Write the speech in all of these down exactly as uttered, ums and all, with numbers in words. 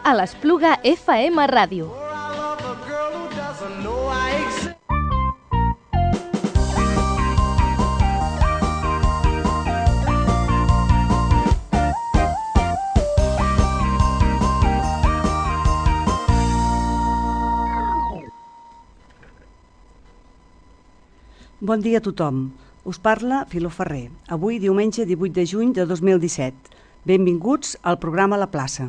a l'Espluga F M Ràdio. Bon dia a tothom. Us parla Filó Ferrer. Avui, diumenge divuit de juny de dos mil disset. Benvinguts al programa La Plaça.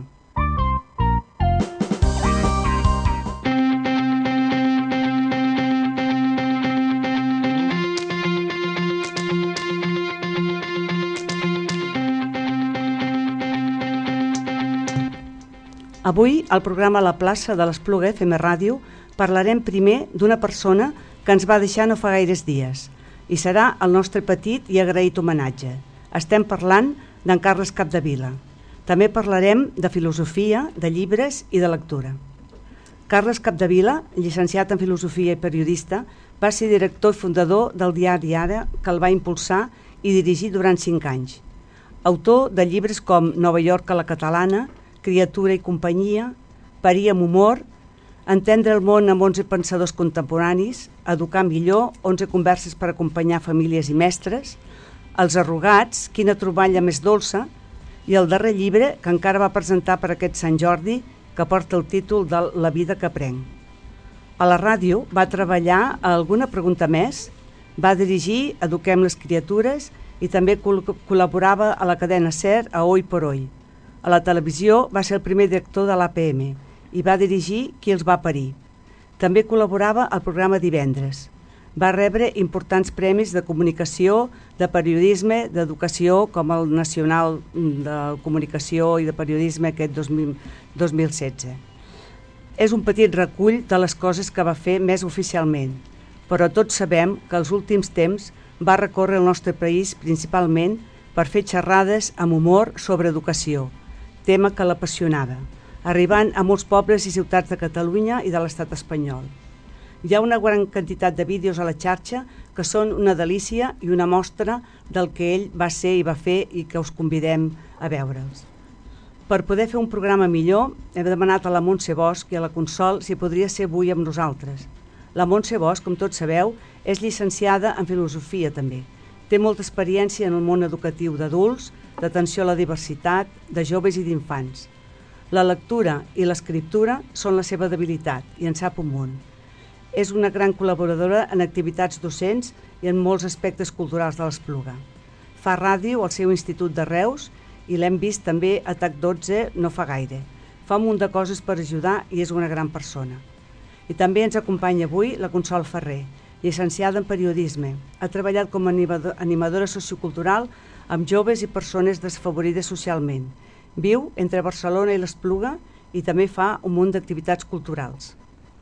Avui, al programa La Plaça de l'Espluga F M Ràdio, parlarem primer d'una persona que ens va deixar no fa gaires dies, i serà el nostre petit i agraït homenatge. Estem parlant d'en Carles Capdevila. També parlarem de filosofia, de llibres i de lectura. Carles Capdevila, llicenciat en filosofia i periodista, va ser director i fundador del diari Ara, que el va impulsar i dirigir durant cinc anys. Autor de llibres com Nova York a la catalana, Criatura i companyia, Parir amb humor, Entendre el món amb onze pensadors contemporanis, Educar millor, onze converses per acompanyar famílies i mestres, Els arrugats, Quina troballa més dolça, i el darrer llibre que encara va presentar per aquest Sant Jordi, que porta el títol de La vida que prenc. A la ràdio va treballar a Alguna pregunta més, va dirigir Eduquem les criatures i també col- col·laborava a la cadena SER a Hoy por Hoy. A la televisió va ser el primer director de l'A P M i va dirigir Qui els va parir. També col·laborava al programa Divendres. Va rebre importants premis de comunicació, de periodisme, d'educació, com el Nacional de Comunicació i de Periodisme aquest dos mil setze. És un petit recull de les coses que va fer més oficialment, però tots sabem que els últims temps va recórrer el nostre país principalment per fer xerrades amb humor sobre educació, tema que l'apassionava, arribant a molts pobles i ciutats de Catalunya i de l'estat espanyol. Hi ha una gran quantitat de vídeos a la xarxa que són una delícia i una mostra del que ell va ser i va fer i que us convidem a veure'ls. Per poder fer un programa millor, hem demanat a la Montse Bosch i a la Consol si podria ser avui amb nosaltres. La Montse Bosch, com tots sabeu, és llicenciada en filosofia també. Té molta experiència en el món educatiu d'adults, d'atenció a la diversitat, de joves i d'infants. La lectura i l'escriptura són la seva debilitat i en sap un munt. És una gran col·laboradora en activitats docents i en molts aspectes culturals de l'Espluga. Fa ràdio al seu institut de Reus i l'hem vist també a T A C dotze no fa gaire. Fa un munt de coses per ajudar i és una gran persona. I també ens acompanya avui la Consol Ferrer, llicenciada en periodisme. Ha treballat com a animadora sociocultural amb joves i persones desfavorides socialment. Viu entre Barcelona i l'Espluga i també fa un munt d'activitats culturals.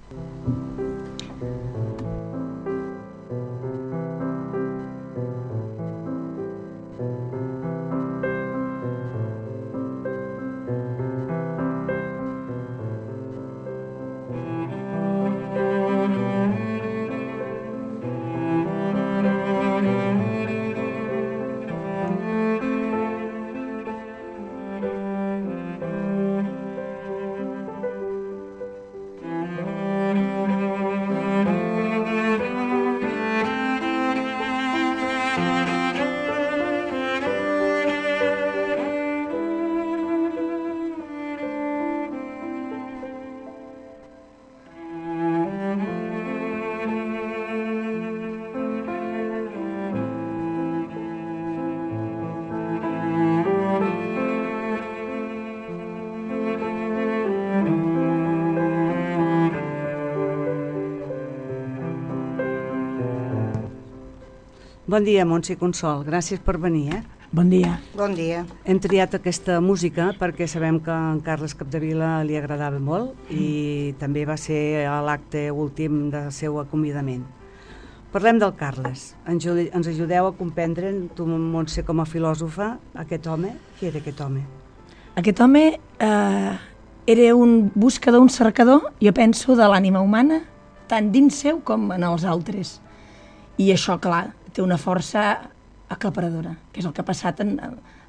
Bon dia, Montse i Consol. Gràcies per venir, eh? Bon dia. Bon dia. Hem triat aquesta música perquè sabem que a en Carles Capdevila li agradava molt i també va ser a l'acte últim del seu acomiadament. Parlem del Carles. Ens ajudeu a comprendre, tu, Montse, com a filòsofa, aquest home. Qui era aquest home? Aquest home eh, era un buscador, un cercador, jo penso, de l'ànima humana, tant dins seu com en els altres. I això, clar, té una força aclaparadora, que és el que ha passat en,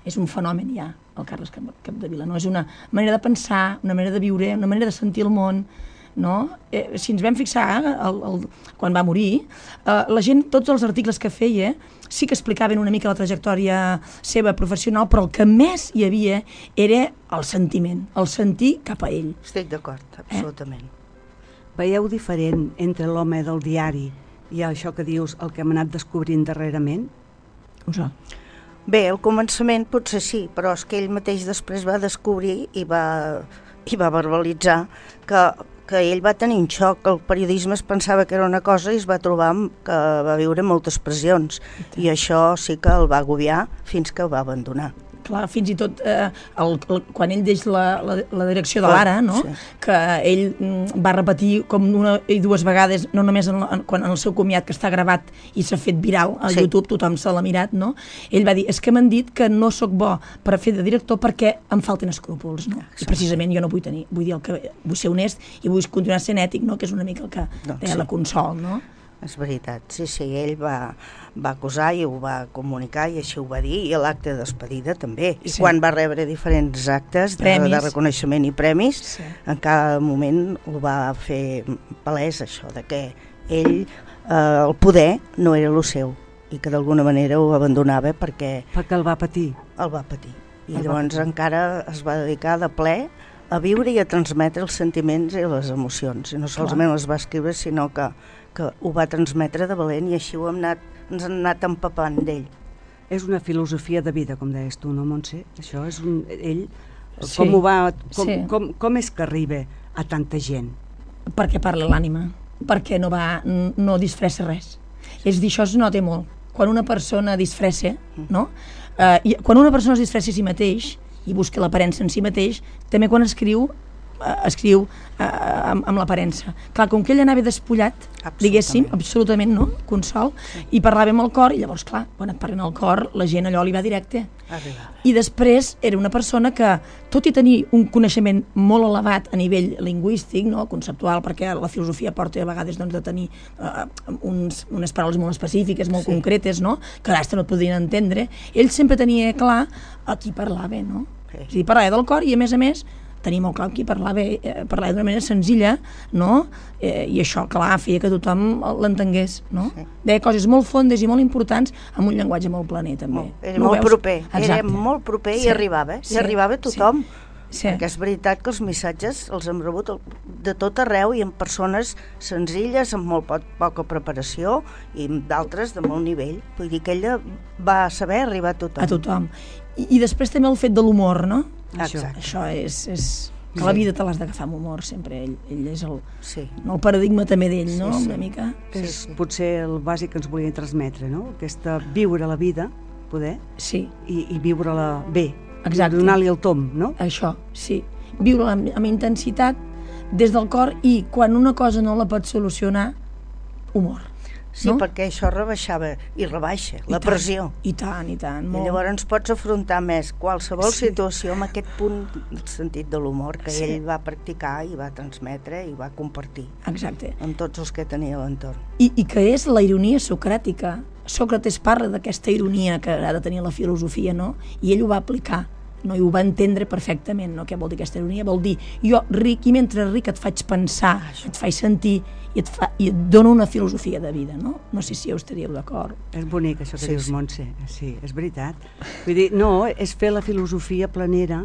és un fenomen ja, el Carles Capdevila, no? És una manera de pensar, una manera de viure, una manera de sentir el món, no? Eh, si ens vam fixar, el, el, quan va morir, eh, la gent, tots els articles que feia, sí que explicaven una mica la trajectòria seva professional, però el que més hi havia era el sentiment, el sentir cap a ell. Estic d'acord, absolutament. Eh? Veieu diferent entre l'home del diari i això que dius, el que hem anat descobrint darrerament? Usar. Bé, al començament potser sí, però és que ell mateix després va descobrir i va, i va verbalitzar que, que ell va tenir un xoc, que el periodisme es pensava que era una cosa i es va trobar que va viure moltes pressions, i això sí que el va agobiar fins que el va abandonar. Clar, fins i tot eh, el, el, quan ell deix la, la, la direcció de l'Ara, no? Sí. Que ell mm, va repetir com una i dues vegades, no només en, en, quan en el seu comiat, que està gravat i s'ha fet viral a sí. YouTube, tothom se l'ha mirat, no? Ell va dir, és que m'han dit que no sóc bo per fer de director perquè em falten escrúpols, no? I precisament jo no vull tenir, vull dir, el que, vull ser honest i vull continuar sent ètic, no? Que és una mica el que doncs, deia sí. la Consol, no? És veritat, sí, sí, ell va, va acusar i ho va comunicar i així ho va dir, i l'acte de despedida també. I sí. quan va rebre diferents actes de, de reconeixement i premis, sí. en cada moment ho va fer palès això, de que ell, eh, el poder no era el seu i que d'alguna manera ho abandonava perquè... Perquè el va patir. El va patir. I el llavors encara es va dedicar de ple a viure i a transmetre els sentiments i les emocions. I no solament les va escriure, sinó que que ho va transmetre de valent i així ho hem anat, ens hem anat empapant d'ell. És una filosofia de vida, com deies tu, no, Montse? Això és un... ell... Sí. Com ho va... Com, sí. com, com és que arriba a tanta gent? Perquè parla l'ànima, perquè no va... no disfressa res. És dir, això es nota molt. Quan una persona disfressa, no? Uh, i quan una persona es disfressa a si mateix i busca l'aparença en si mateix, també quan escriu escriu eh, amb, amb l'aparença. Clar, com que ell anava despullat, absolutament. Diguéssim, absolutament, no? Consol, sí. I parlava amb el cor, i llavors, clar, quan et parlen al cor, la gent allò li va directe. Arribava. I després era una persona que, tot i tenir un coneixement molt elevat a nivell lingüístic, no? Conceptual, perquè la filosofia porta a vegades doncs, de tenir uh, uns, unes paraules molt específiques, molt sí. concretes, no? Que l'altre no et podrien entendre, ell sempre tenia clar a qui parlava, no? Sí. És a dir, parlava del cor i, a més a més, tenia molt clar qui parlava, eh, parlava d'una manera senzilla, no? Eh, i això, clar, feia que tothom l'entengués, no? Sí. Deia coses molt fondes i molt importants amb un llenguatge molt planer, també. Molt, era no molt proper, exacte. Era molt proper i sí. arribava, eh? Sí. I arribava a tothom. Sí. Sí. Perquè és veritat que els missatges els hem rebut de tot arreu i amb persones senzilles, amb molt poc, poca preparació i d'altres de molt nivell. Vull dir que ella va saber arribar a tothom. A tothom. I, i després també el fet de l'humor, no? Exacte. Això és... és... que la vida te l'has d'agafar amb humor sempre, ell, ell és el, sí. el paradigma també d'ell, no? Sí, sí. Una mica. És sí, sí. potser el bàsic que ens volia transmetre, no? Aquesta viure la vida, poder, sí. i, i viure-la bé. Exacte. Donar-li el tom, no? Això, sí. Viure-la amb, amb intensitat des del cor i quan una cosa no la pots solucionar, humor. Sí, no? Perquè això rebaixava i rebaixa, I la tant, pressió. I tant, i tant. Molt. I llavors ens pots afrontar més qualsevol sí. situació amb aquest punt del sentit de l'humor que sí. ell va practicar i va transmetre i va compartir. Exacte. Amb tots els que tenia a l'entorn. I, I que és la ironia socràtica. Sòcrates parla d'aquesta ironia que ha de tenir la filosofia, no? I ell ho va aplicar. No, i ho va entendre perfectament, no? Què vol dir aquesta ironia? Vol dir, jo ric, i mentre ric et faig pensar, et faig sentir i et, fa, i et dono una filosofia de vida, no? No sé si ja ho estaríeu d'acord. És bonic això que sí, dius, sí. Montse, sí, és veritat. Vull dir, no, és fer la filosofia planera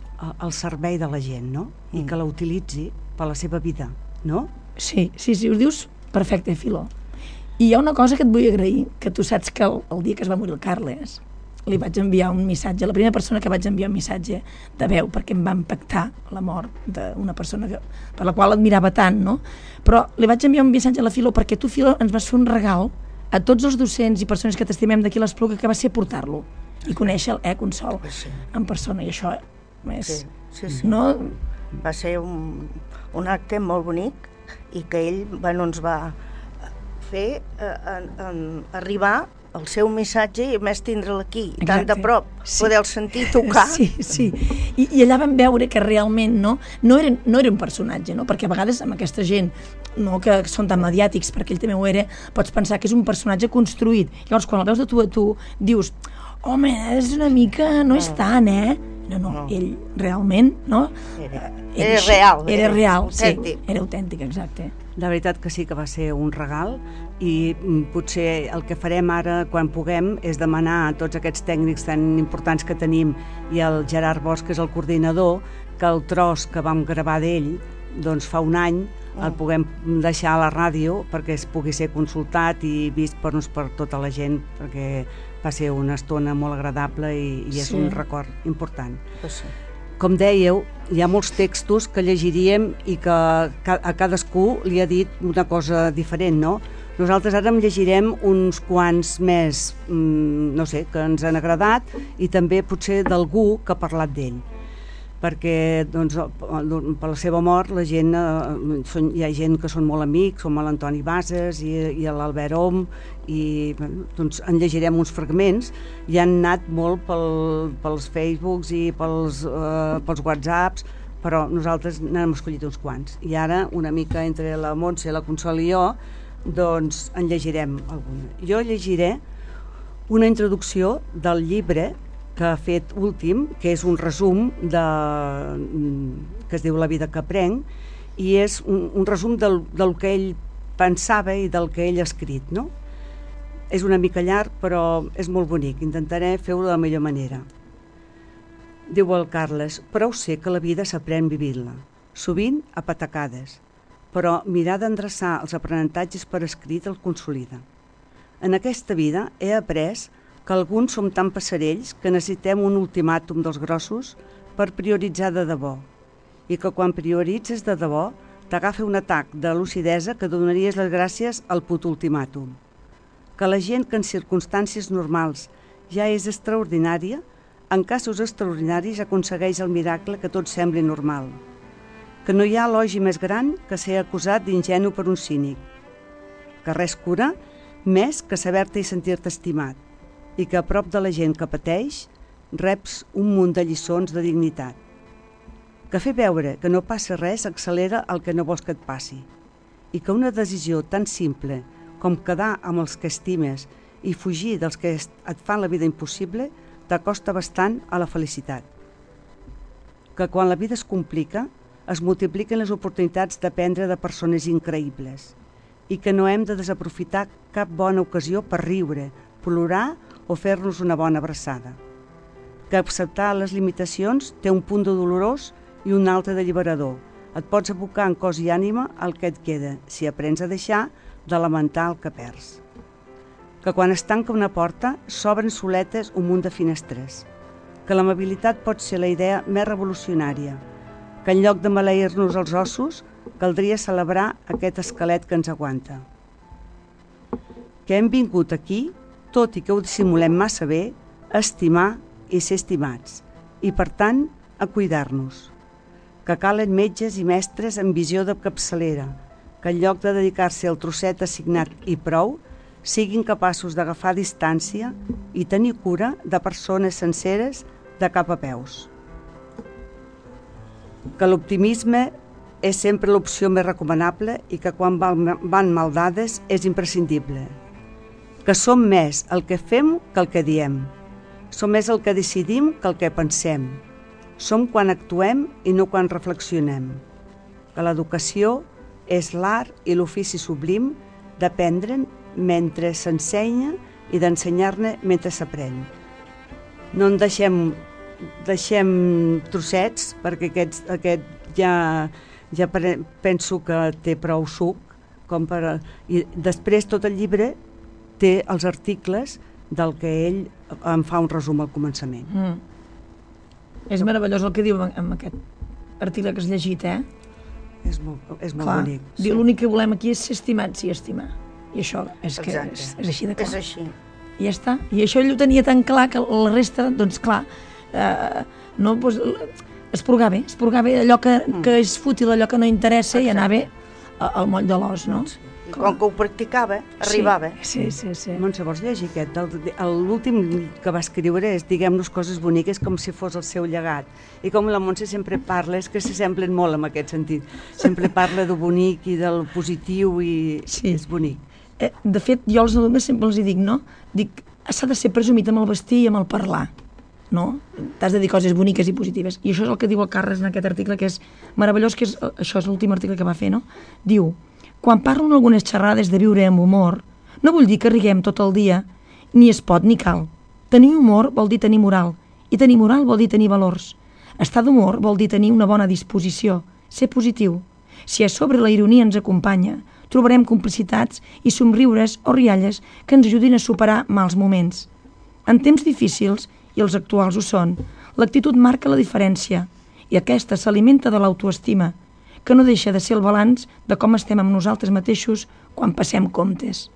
al servei de la gent, no? I mm. que la utilitzi per la seva vida, no? Sí, sí, sí, ho dius perfecte, Filó. I hi ha una cosa que et vull agrair, que tu saps que el, el dia que es va morir el Carles, li vaig enviar un missatge, la primera persona que vaig enviar un missatge de veu, perquè em va impactar la mort d'una persona que, per la qual admirava tant, no? Però li vaig enviar un missatge a la Filó perquè tu, Filó, ens vas fer un regal a tots els docents i persones que t'estimem d'aquí a l'Espluga, que va ser portar-lo i conèixer el eh, Consol sí. en persona, i això és... Sí, sí, sí. No? Va ser un, un acte molt bonic i que ell, bueno, ens va fer eh, en, en, arribar el seu missatge i més tindre'l aquí, i tant de prop, sí. Poder-el sentir, tocar. Sí, sí. I, i allà vam veure que realment no, no, era, no era un personatge, no? Perquè a vegades amb aquesta gent no, que són tan mediàtics, perquè ell també ho era, pots pensar que és un personatge construït. Llavors, quan el veus de tu a tu, dius, home, és una mica, no és tant, eh? No, no, ell realment, no? Era, era real. Era real, sí, era autèntic, exacte. De veritat que sí que va ser un regal i potser el que farem ara quan puguem és demanar a tots aquests tècnics tan importants que tenim i el Gerard Bosch, que és el coordinador, que el tros que vam gravar d'ell doncs fa un any el puguem deixar a la ràdio perquè es pugui ser consultat i vist per, per tota la gent, perquè va ser una estona molt agradable i, i és sí. un record important. Sí. Com dèieu, hi ha molts textos que llegiríem i que a cadascú li ha dit una cosa diferent, no? Nosaltres ara en llegirem uns quants més, no sé, que ens han agradat i també potser d'algú que ha parlat d'ell. Perquè doncs, per la seva mort la gent, eh, són, hi ha gent que són molt amics, com l'Antoni Bases i, i l'Albert Om, i doncs, en llegirem uns fragments, i han anat molt pel, pels Facebooks i pels, eh, pels Whatsapps, però nosaltres n'hem escollit uns quants. I ara, una mica entre la Montse, la Consol i jo, doncs en llegirem alguna. Jo llegiré una introducció del llibre que ha fet últim, que és un resum de, que es diu La vida que aprenc, i és un, un resum del, del que ell pensava i del que ell ha escrit, no? És una mica llarg, però és molt bonic. Intentaré fer-ho de la millor manera. Diu el Carles: prou sé que la vida s'aprèn vivint-la, sovint a patacades, però mirar d'endreçar els aprenentatges per escrit el consolida. En aquesta vida he après que alguns som tan passarells que necessitem un ultimàtum dels grossos per prioritzar de debò, i que quan prioritzes de debò t'agafa un atac de lucidesa que donaries les gràcies al put ultimàtum. Que la gent que en circumstàncies normals ja és extraordinària, en casos extraordinaris aconsegueix el miracle que tot sembli normal. Que no hi ha elogi més gran que ser acusat d'ingenu per un cínic. Que res cura més que saber-te i sentir-te estimat, i que a prop de la gent que pateix reps un munt de lliçons de dignitat. Que fer veure que no passa res accelera el que no vols que et passi, i que una decisió tan simple com quedar amb els que estimes i fugir dels que et fan la vida impossible t'acosta bastant a la felicitat. Que quan la vida es complica es multipliquen les oportunitats d'aprendre de persones increïbles i que no hem de desaprofitar cap bona ocasió per riure, plorar o fer-nos una bona abraçada. Que acceptar les limitacions té un punt de dolorós i un altre d'alliberador. Et pots abocar en cos i ànima el que et queda, si aprens a deixar de lamentar el que perds. Que quan es tanca una porta, s'obren soletes un munt de finestres. Que l'amabilitat pot ser la idea més revolucionària. Que en lloc de maleir-nos els ossos, caldria celebrar aquest esquelet que ens aguanta. Que hem vingut aquí, tot i que ho dissimulem massa bé, a estimar i ser estimats, i per tant a cuidar-nos. Que calen metges i mestres amb visió de capçalera, que en lloc de dedicar-se al trosset assignat i prou, siguin capaços d'agafar distància i tenir cura de persones senceres de cap a peus. Que l'optimisme és sempre l'opció més recomanable i que quan van mal dades és imprescindible. Que som més el que fem que el que diem. Som més el que decidim que el que pensem. Som quan actuem i no quan reflexionem. Que l'educació és l'art i l'ofici sublim d'aprendre'n mentre s'ensenya i d'ensenyar-ne mentre s'aprèn. No en deixem, deixem trossets, perquè aquest, aquest ja, ja penso que té prou suc, com per, i després tot el llibre té els articles del que ell em fa un resum al començament. Mm. És meravellós el que diu en aquest article que has llegit, eh? És molt, és molt clar, bonic. Diu, sí. L'únic que volem aquí és ser estimats i estimar. I això és, que és, és així de clar. És així. I ja està. I això ell ho tenia tan clar que la resta, doncs clar, eh, no, doncs, esporgar bé, esporgar bé allò que, mm. que és fútil, allò que no interessa. Exacte. I anar bé al moll de l'os, no? Sí. I com que ho practicava, arribava. Sí, sí, sí. Montse, vols llegir aquest? L'últim que va escriure és diguem-nos coses boniques com si fos el seu llegat. I com la Montse sempre parla, és que s'assemblen molt en aquest sentit. Sempre parla del bonic i del positiu i sí. És bonic. Eh, de fet, jo als alumnes sempre els dic, no? Dic, s'ha de ser presumit amb el vestir i amb el parlar, no? T'has de dir coses boniques i positives. I això és el que diu el Carles en aquest article, que és meravellós, que és, això és l'últim article que va fer, no? Diu, quan parlo en algunes xerrades de viure amb humor, no vull dir que riguem tot el dia, ni es pot ni cal. Tenir humor vol dir tenir moral, i tenir moral vol dir tenir valors. Estar d'humor vol dir tenir una bona disposició, ser positiu. Si a sobre la ironia ens acompanya, trobarem complicitats i somriures o rialles que ens ajudin a superar mals moments. En temps difícils, i els actuals ho són, l'actitud marca la diferència, i aquesta s'alimenta de l'autoestima, que no deixa de ser el balanç de com estem amb nosaltres mateixos quan passem comptes.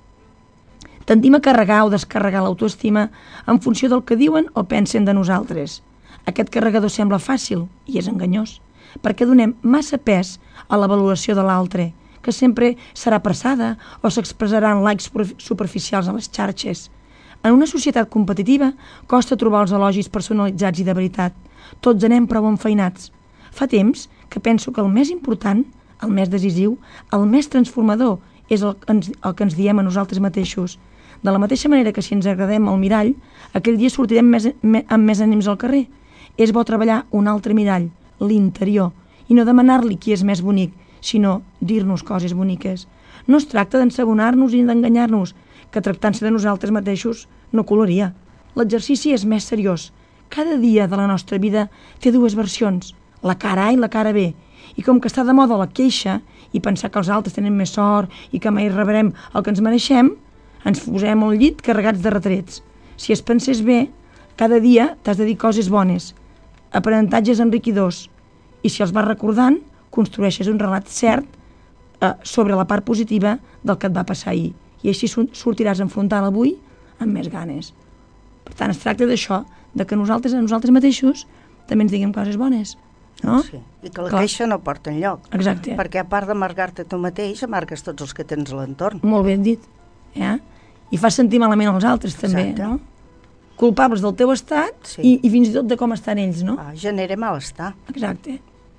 Tendim a carregar o descarregar l'autoestima en funció del que diuen o pensen de nosaltres. Aquest carregador sembla fàcil i és enganyós, perquè donem massa pes a la valoració de l'altre, que sempre serà apressada o s'expressarà en likes superficials a les xarxes. En una societat competitiva costa trobar els elogis personalitzats i de veritat. Tots anem prou enfeinats. Fa temps que penso que el més important, el més decisiu, el més transformador és el que ens, el que ens diem a nosaltres mateixos. De la mateixa manera que si ens agradem al mirall, aquell dia sortirem més, me, amb més ànims al carrer. És bo treballar un altre mirall, l'interior, i no demanar-li qui és més bonic, sinó dir-nos coses boniques. No es tracta d'ensegonar-nos i d'enganyar-nos, que tractant-se de nosaltres mateixos no colaria. L'exercici és més seriós. Cada dia de la nostra vida té dues versions, la cara A i la cara B, i com que està de moda la queixa i pensar que els altres tenen més sort i que mai rebrem el que ens mereixem, ens posem al llit carregats de retrets. Si es pensés bé, cada dia t'has de dir coses bones, aprenentatges enriquidors, i si els vas recordant, construeixes un relat cert eh, sobre la part positiva del que et va passar ahir, i així sortiràs a enfrontar l'avui amb més ganes. Per tant, es tracta d'això, de que nosaltres, a nosaltres mateixos, també ens diguem coses bones. No? Sí, i que la Clar. queixa no porta enlloc. Exacte. Perquè a part d'amargar-te tu mateix, amargues tots els que tens a l'entorn. Molt ben dit. Eh? I fas sentir malament als altres, també. Exacte. No? Culpables del teu estat sí. i, i fins i tot de com estan ells, no? Ah, genera malestar. Exacte.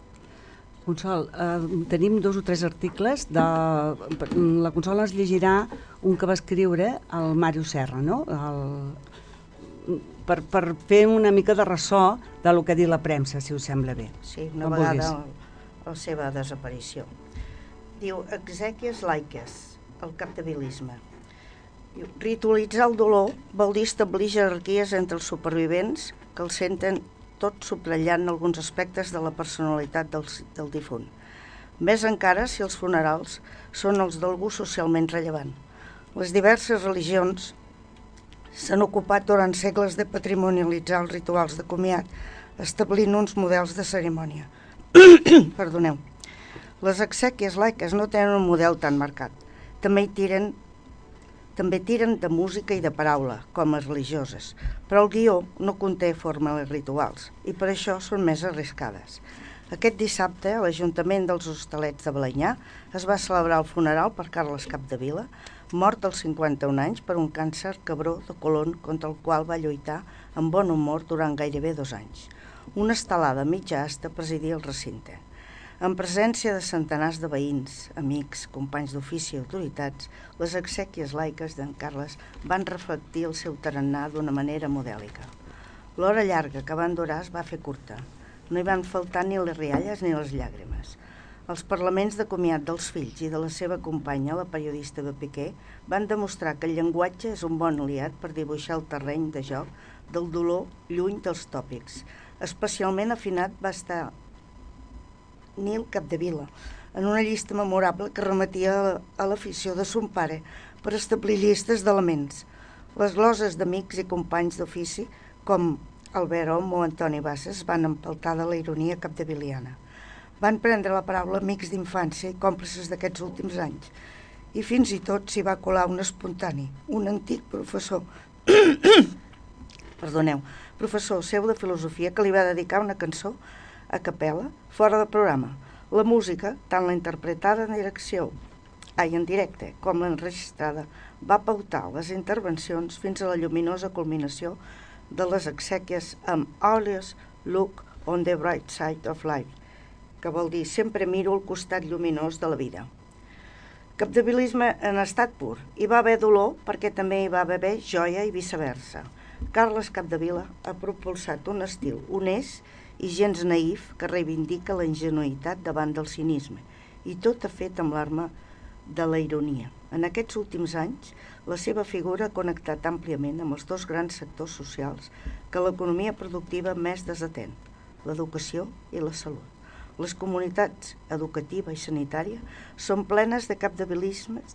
Consol, eh, tenim dos o tres articles. De, la Consol ens llegirà un que va escriure el Màrius Serra, no? El, per, per fer una mica de ressò de lo que ha dit la premsa, si us sembla bé. Sí, una Com vegada la seva desaparició. Diu, exèquies laiques, el capdevilisme. Diu, ritualitzar el dolor vol dir establir jerarquies entre els supervivents que el senten tot subratllant alguns aspectes de la personalitat del, del difunt. Més encara si els funerals són els d'algú socialment rellevant. Les diverses religions s'han ocupat durant segles de patrimonialitzar els rituals de comiat, establint uns models de cerimònia. Perdoneu. Les exèquies laiques no tenen un model tan marcat. També hi tiren També tiren de música i de paraula, com les religioses, però el guió no conté fórmules rituals i per això són més arriscades. Aquest dissabte, a l'Ajuntament dels Hostalets de Balenyà, es va celebrar el funeral per Carles Capdevila, mort als cinquanta-un anys per un càncer cabró de colon contra el qual va lluitar amb bon humor durant gairebé dos anys. Una estelada mitja asta presidia el recinte. En presència de centenars de veïns, amics, companys d'ofici i autoritats, les exèquies laiques d'en Carles van reflectir el seu tarannà d'una manera modèlica. L'hora llarga que van durar es va fer curta. No hi van faltar ni les rialles ni les llàgrimes. Els parlaments de comiat dels fills i de la seva companya, la periodista de Piqué, van demostrar que el llenguatge és un bon aliat per dibuixar el terreny de joc del dolor lluny dels tòpics. Especialment afinat va estar Nil Capdevila, en una llista memorable que remetia a l'afició de son pare per establir llistes d'elements. Les gloses d'amics i companys d'ofici, com Albert Om o Antoni Bassas, van empeltar de la ironia capdeviliana. Van prendre la paraula amics d'infància i còmplices d'aquests últims anys. I fins i tot s'hi va colar un espontani, un antic professor, perdoneu, professor seu de filosofia que li va dedicar una cançó a capella, fora del programa. La música, tant la interpretada en direcció, ai, en directe, com l'enregistrada, va pautar les intervencions fins a la lluminosa culminació de les exèquies amb Always Look on the Bright Side of Life, que vol dir sempre miro el costat lluminós de la vida. Capdevilisme en estat pur. Hi va haver dolor perquè també hi va haver joia i viceversa. Carles Capdevila ha propulsat un estil honest i gens naïf que reivindica la ingenuïtat davant del cinisme, i tot ha fet amb l'arma de la ironia. En aquests últims anys, la seva figura ha connectat àmpliament amb els dos grans sectors socials que l'economia productiva més desatén, l'educació i la salut. Les comunitats educativa i sanitària són plenes de capdevilistes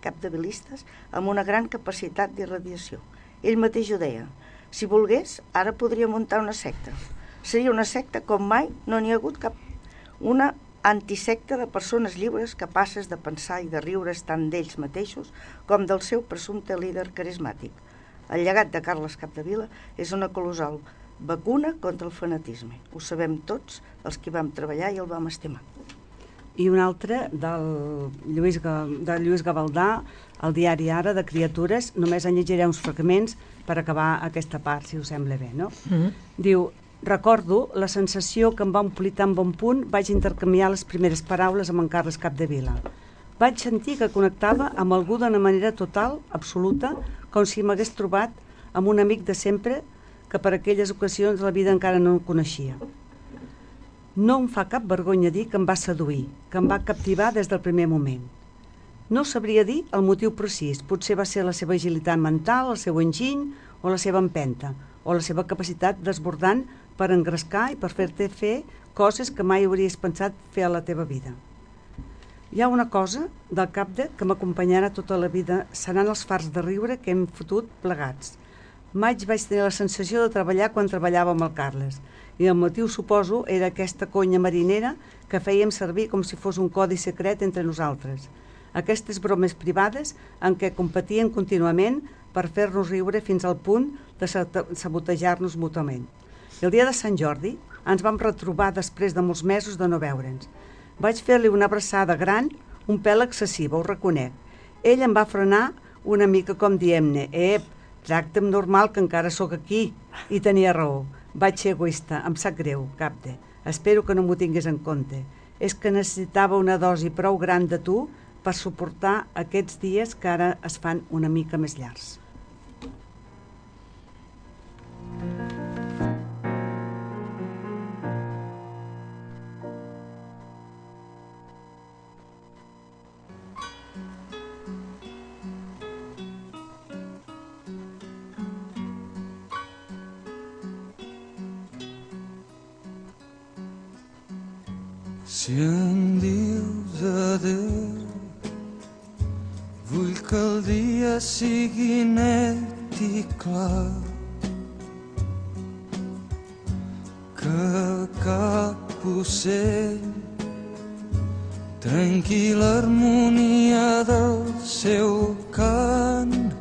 amb una gran capacitat d'irradiació. Ell mateix ho deia: si volgués, ara podria muntar una secta. Seria una secta com mai no n'hi ha hagut cap. Una antisecta de persones lliures capaces de pensar i de riure's tant d'ells mateixos com del seu presumpte líder carismàtic. El llegat de Carles Capdevila és una colossal vacuna contra el fanatisme. Ho sabem tots els que vam treballar i el vam estimar. I un altre del Lluís, de Lluís Gavaldà, al diari Ara, de Criatures. Només en llegiré uns fragments per acabar aquesta part, si us sembla bé, no? Mm-hmm. Diu: recordo la sensació que em va omplir tan bon punt vaig intercanviar les primeres paraules amb en Carles Capdevila. Vaig sentir que connectava amb algú d'una manera total, absoluta, com si m'hagués trobat amb un amic de sempre que per aquelles ocasions la vida encara no em coneixia. No em fa cap vergonya dir que em va seduir, que em va captivar des del primer moment. No sabria dir el motiu precís, potser va ser la seva agilitat mental, el seu enginy o la seva empenta, o la seva capacitat desbordant per engrescar i per fer-te fer coses que mai hauries pensat fer a la teva vida. Hi ha una cosa del Capde que m'acompanyarà tota la vida, seran els fars de riure que hem fotut plegats. Mai vaig tenir la sensació de treballar quan treballava amb el Carles, i el motiu, suposo, era aquesta conya marinera que fèiem servir com si fos un codi secret entre nosaltres. Aquestes bromes privades en què competien contínuament per fer-nos riure fins al punt de sabotejar-nos mútuament. I el dia de Sant Jordi ens vam retrobar després de molts mesos de no veure'ns. Vaig fer-li una abraçada gran, un pèl excessiva, ho reconec. Ell em va frenar una mica com diem-ne: ep, tracta'm normal que encara sóc aquí. I tenia raó. Vaig ser egoista, em sap greu, Capde. Espero que no m'ho tingués en compte. És que necessitava una dosi prou gran de tu per suportar aquests dies que ara es fan una mica més llargs. Si em dius adéu, vull que el dia sigui net i clar, que cap ocell trenqui l'harmonia del seu cant,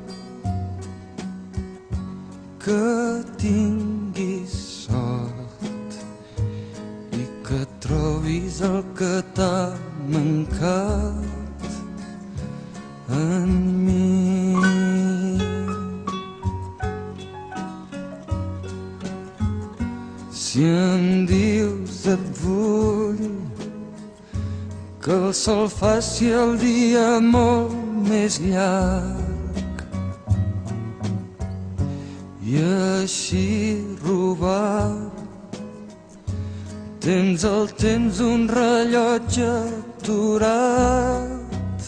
que tinguis sort i que trobis el que t'ha mancat en mi. Si em dius et vull, que el sol faci el dia molt més llarg i així robar tens el temps un rellotge aturat,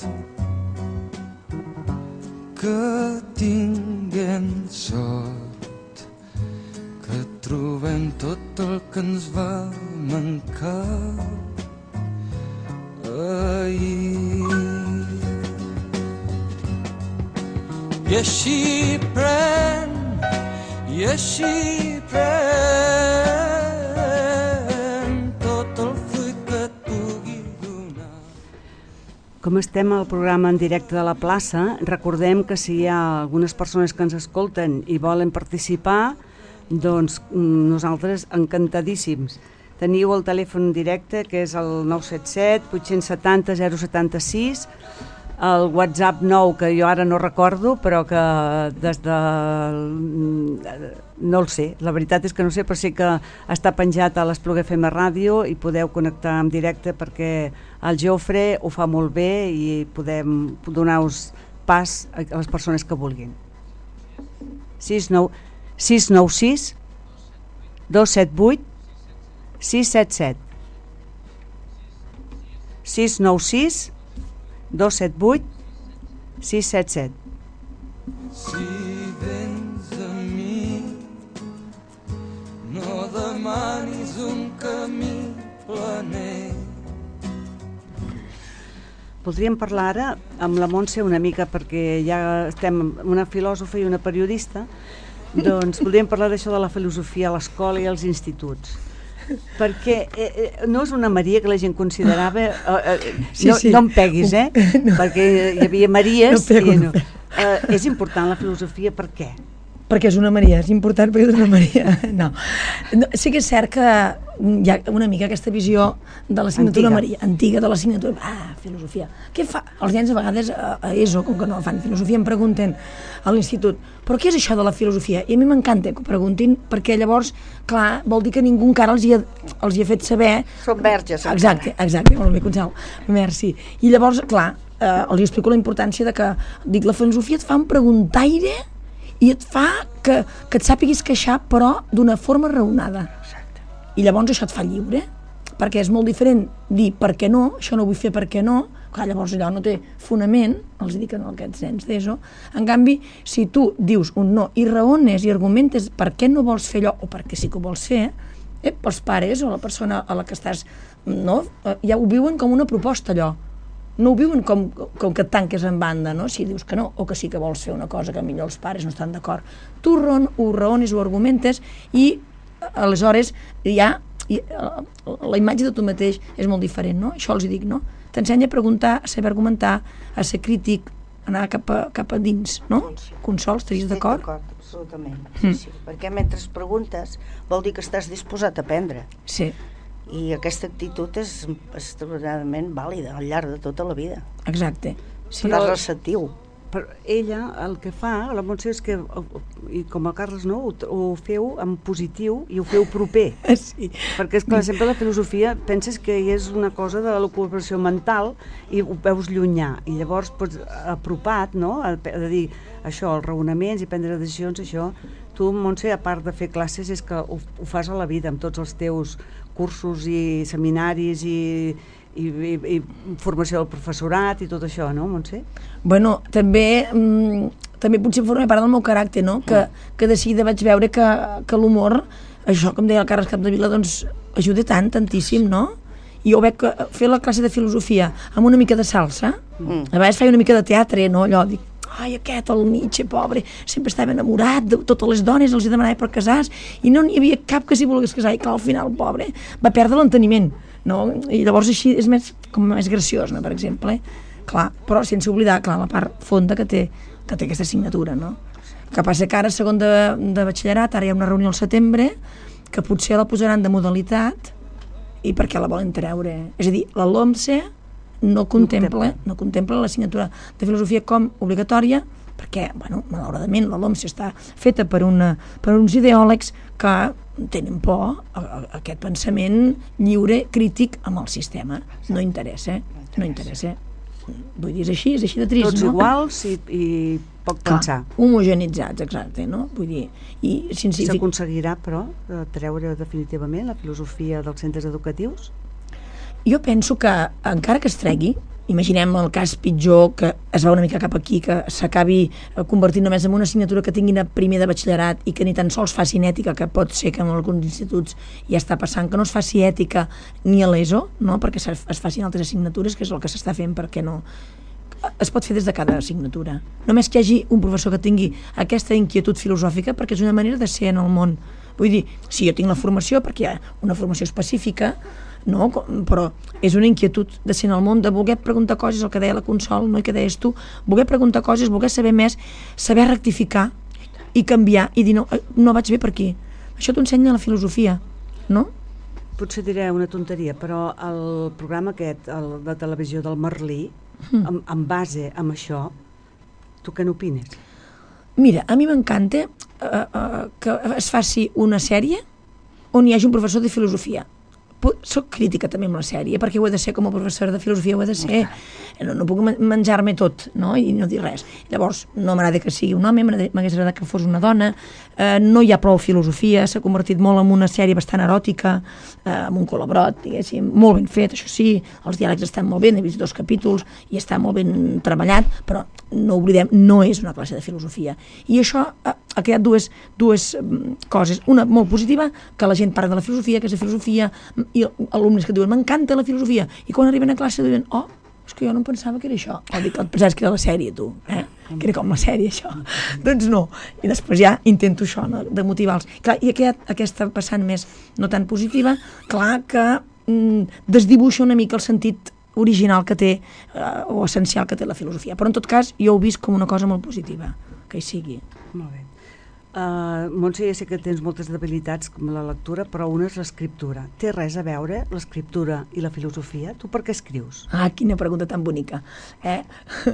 que tinguem sort, que trobem tot el que ens va mancar ahir. I així pren, i així pren tot el fruit que et pugui donar. Com estem al programa en directe de la plaça, recordem que si hi ha algunes persones que ens escolten i volen participar, doncs nosaltres encantadíssims. Teniu el telèfon directe, que és el nou set set vuit set zero zero set sis, el WhatsApp nou, que jo ara no recordo, però que des de... no el sé, la veritat és que no sé, però sé que està penjat a l'Espluga F M Ràdio i podeu connectar en directe perquè El Jofre ho fa molt bé i podem donar-vos pas a les persones que vulguin. sis nou sis dos set vuit sis set set sis nou sis dos set vuit sis set set. Si vens a mi, no demanis un camí planer. Voldríem parlar ara amb la Montse una mica, perquè ja estem una filòsofa i una periodista, doncs voldríem parlar d'això de la filosofia a l'escola i als instituts. Perquè eh, eh, no és una Maria que la gent considerava eh, eh, sí, no, sí. no em peguis, eh? No. Perquè hi havia Maries no pego, i no. No eh, és important la filosofia, per què? Perquè és una Maria, és important perquè és una Maria. No. no sí que és cert que hi ha una mica aquesta visió de l'assignatura Maria, antiga de l'assignatura, ah, filosofia. Què fa? Els nens a vegades a, a ESO, com que no fan filosofia, em pregunten a l'institut, però què és això de la filosofia? I a mi m'encanta que ho preguntin, perquè llavors, clar, vol dir que ningú encara els hi ha, els hi ha fet saber... Són verges. Exacte, exacte, molt bé, Consol. Merci. I llavors, clar, eh, els explico la importància de que, dic, la filosofia et fa un preguntaire i et fa que, que et sàpiguis queixar, però d'una forma raonada. Exacte. I llavors això et fa lliure, perquè és molt diferent dir per què no, això no ho vull fer per què no, clar, llavors allò no té fonament, els dic a aquests nens d'ESO. En canvi, si tu dius un no i raones i argumentes per què no vols fer allò o perquè sí que ho vols fer, eh, els pares o la persona a la que estàs, no, ja ho viuen com una proposta allò. No ho viuen com, com que et tanques en banda, no? Si dius que no, o que sí que vols fer una cosa que millor els pares no estan d'acord. Tu raon, ho raones, ho argumentes i aleshores ja i, la imatge de tu mateix és molt diferent, no? Això els dic, no? T'ensenya a preguntar, a saber argumentar, a ser crític, anar cap a, cap a dins, no? Consol, estaries d'acord? Estic d'acord, absolutament. Sí, mm. sí. Perquè mentre preguntes vol dir que estàs disposat a aprendre. Sí. I aquesta actitud és extraordinàriament vàlida al llarg de tota la vida. Exacte. Sí, estàs receptiu. Però ella el que fa, la Montse, és que, i com el Carles no, ho, ho feu en positiu i ho feu proper. Sí. Perquè és clar, sempre la filosofia penses que és una cosa de l'ocupació mental i ho veus llunyà. I llavors, doncs, apropat, no?, a, a dir això, els raonaments i prendre decisions, això, tu, Montse, a part de fer classes, és que ho, ho fas a la vida, amb tots els teus cursos i seminaris i, i, i, i formació del professorat i tot això, no, Montse? Bueno, també mm, també potser forma part del meu caràcter, no? Que, que de seguida vaig veure que, que l'humor, això, com deia el Carles Capdevila, doncs ajuda tant, tantíssim, no? I jo veig que fer la classe de filosofia amb una mica de salsa, mm. a vegades feia una mica de teatre, no? Allò, dic, ai, aquest, el Nietzsche, pobre, sempre estava enamorat de totes les dones, els hi demanava per casar i no n'hi havia cap que s'hi volgués casar i clar, al final, pobre, va perdre l'enteniment, no? I llavors així és més, com més graciós, no? Per exemple, clar, però sense oblidar, clar, la part fonda que té, que té aquesta assignatura, no? Que passa que ara, segon de, de batxillerat, ara hi ha una reunió al setembre, que potser la posaran de modalitat i perquè la volen treure. És a dir, la LOMSE no contempla, no contempla l'assignatura de filosofia com obligatòria perquè, bueno, malauradament la LOMSE està feta per, una, per uns ideòlegs que tenen por a, a, a aquest pensament lliure, crític amb el sistema. No interessa, no interessa. Vull dir, és així, és així de trist, Tots no? iguals i, i poc Clar, pensar. Homogenitzats, exacte, no? Vull dir, i científic... S'aconseguirà, però, de treure definitivament la filosofia dels centres educatius? Jo penso que, encara que es tregui, imaginem el cas pitjor, que es va una mica cap aquí, que s'acabi convertint només en una assignatura que tinguin a primer de batxillerat i que ni tan sols faci ètica, que pot ser que en alguns instituts ja està passant, que no es faci ètica ni a l'ESO, no? Perquè es facin altres assignatures, que és el que s'està fent, perquè no... Es pot fer des de cada assignatura. Només que hi hagi un professor que tingui aquesta inquietud filosòfica, perquè és una manera de ser en el món. Vull dir, si jo tinc la formació, perquè hi ha una formació específica, no? Però és una inquietud de ser en el món, de voler preguntar coses, el que deia la Consol, no? I que deies tu, voler preguntar coses, voler saber més, saber rectificar i canviar i dir no, no vaig bé per aquí. Això t'ho ensenya la filosofia, no? Potser diré una tonteria, però el programa aquest, el de televisió del Merlí, mm. en, en base amb això, tu què n'opines? Mira, a mi m'encanta uh, uh, que es faci una sèrie on hi hagi un professor de filosofia, soc crítica també amb la sèrie, perquè ho he de ser com a professora de filosofia, ho he de ser, no, no puc menjar-me tot, no? I no dir res. Llavors, no m'agrada que sigui un home, m'hagués agradat que fos una dona, eh, no hi ha prou filosofia, s'ha convertit molt en una sèrie bastant eròtica, eh, amb un col·labrot, diguéssim, molt ben fet, això sí, els diàlegs estan molt bé, he vist dos capítols i està molt ben treballat, però no oblidem, no és una classe de filosofia. I això ha, ha creat dues, dues coses, una molt positiva, que la gent parla de la filosofia, que és de filosofia, i alumnes que diuen, m'encanta la filosofia, i quan arriben a classe diuen, oh, és que jo no em pensava que era això. O dic, et pensaves que era la sèrie, tu, eh? Que era com la sèrie, això. Doncs no. I després ja intento això, no? De motivar-los. Clar, i aquest, aquesta passant més no tan positiva, clar que mm, desdibuixa una mica el sentit original que té, eh, o essencial que té la filosofia. Però en tot cas, jo ho he vist com una cosa molt positiva, que hi sigui. Molt bé. Uh, Montse, ja sé que tens moltes habilitats com la lectura, però una és l'escriptura. Té res a veure l'escriptura i la filosofia? Tu per què escrius? Ah, quina pregunta tan bonica. Eh?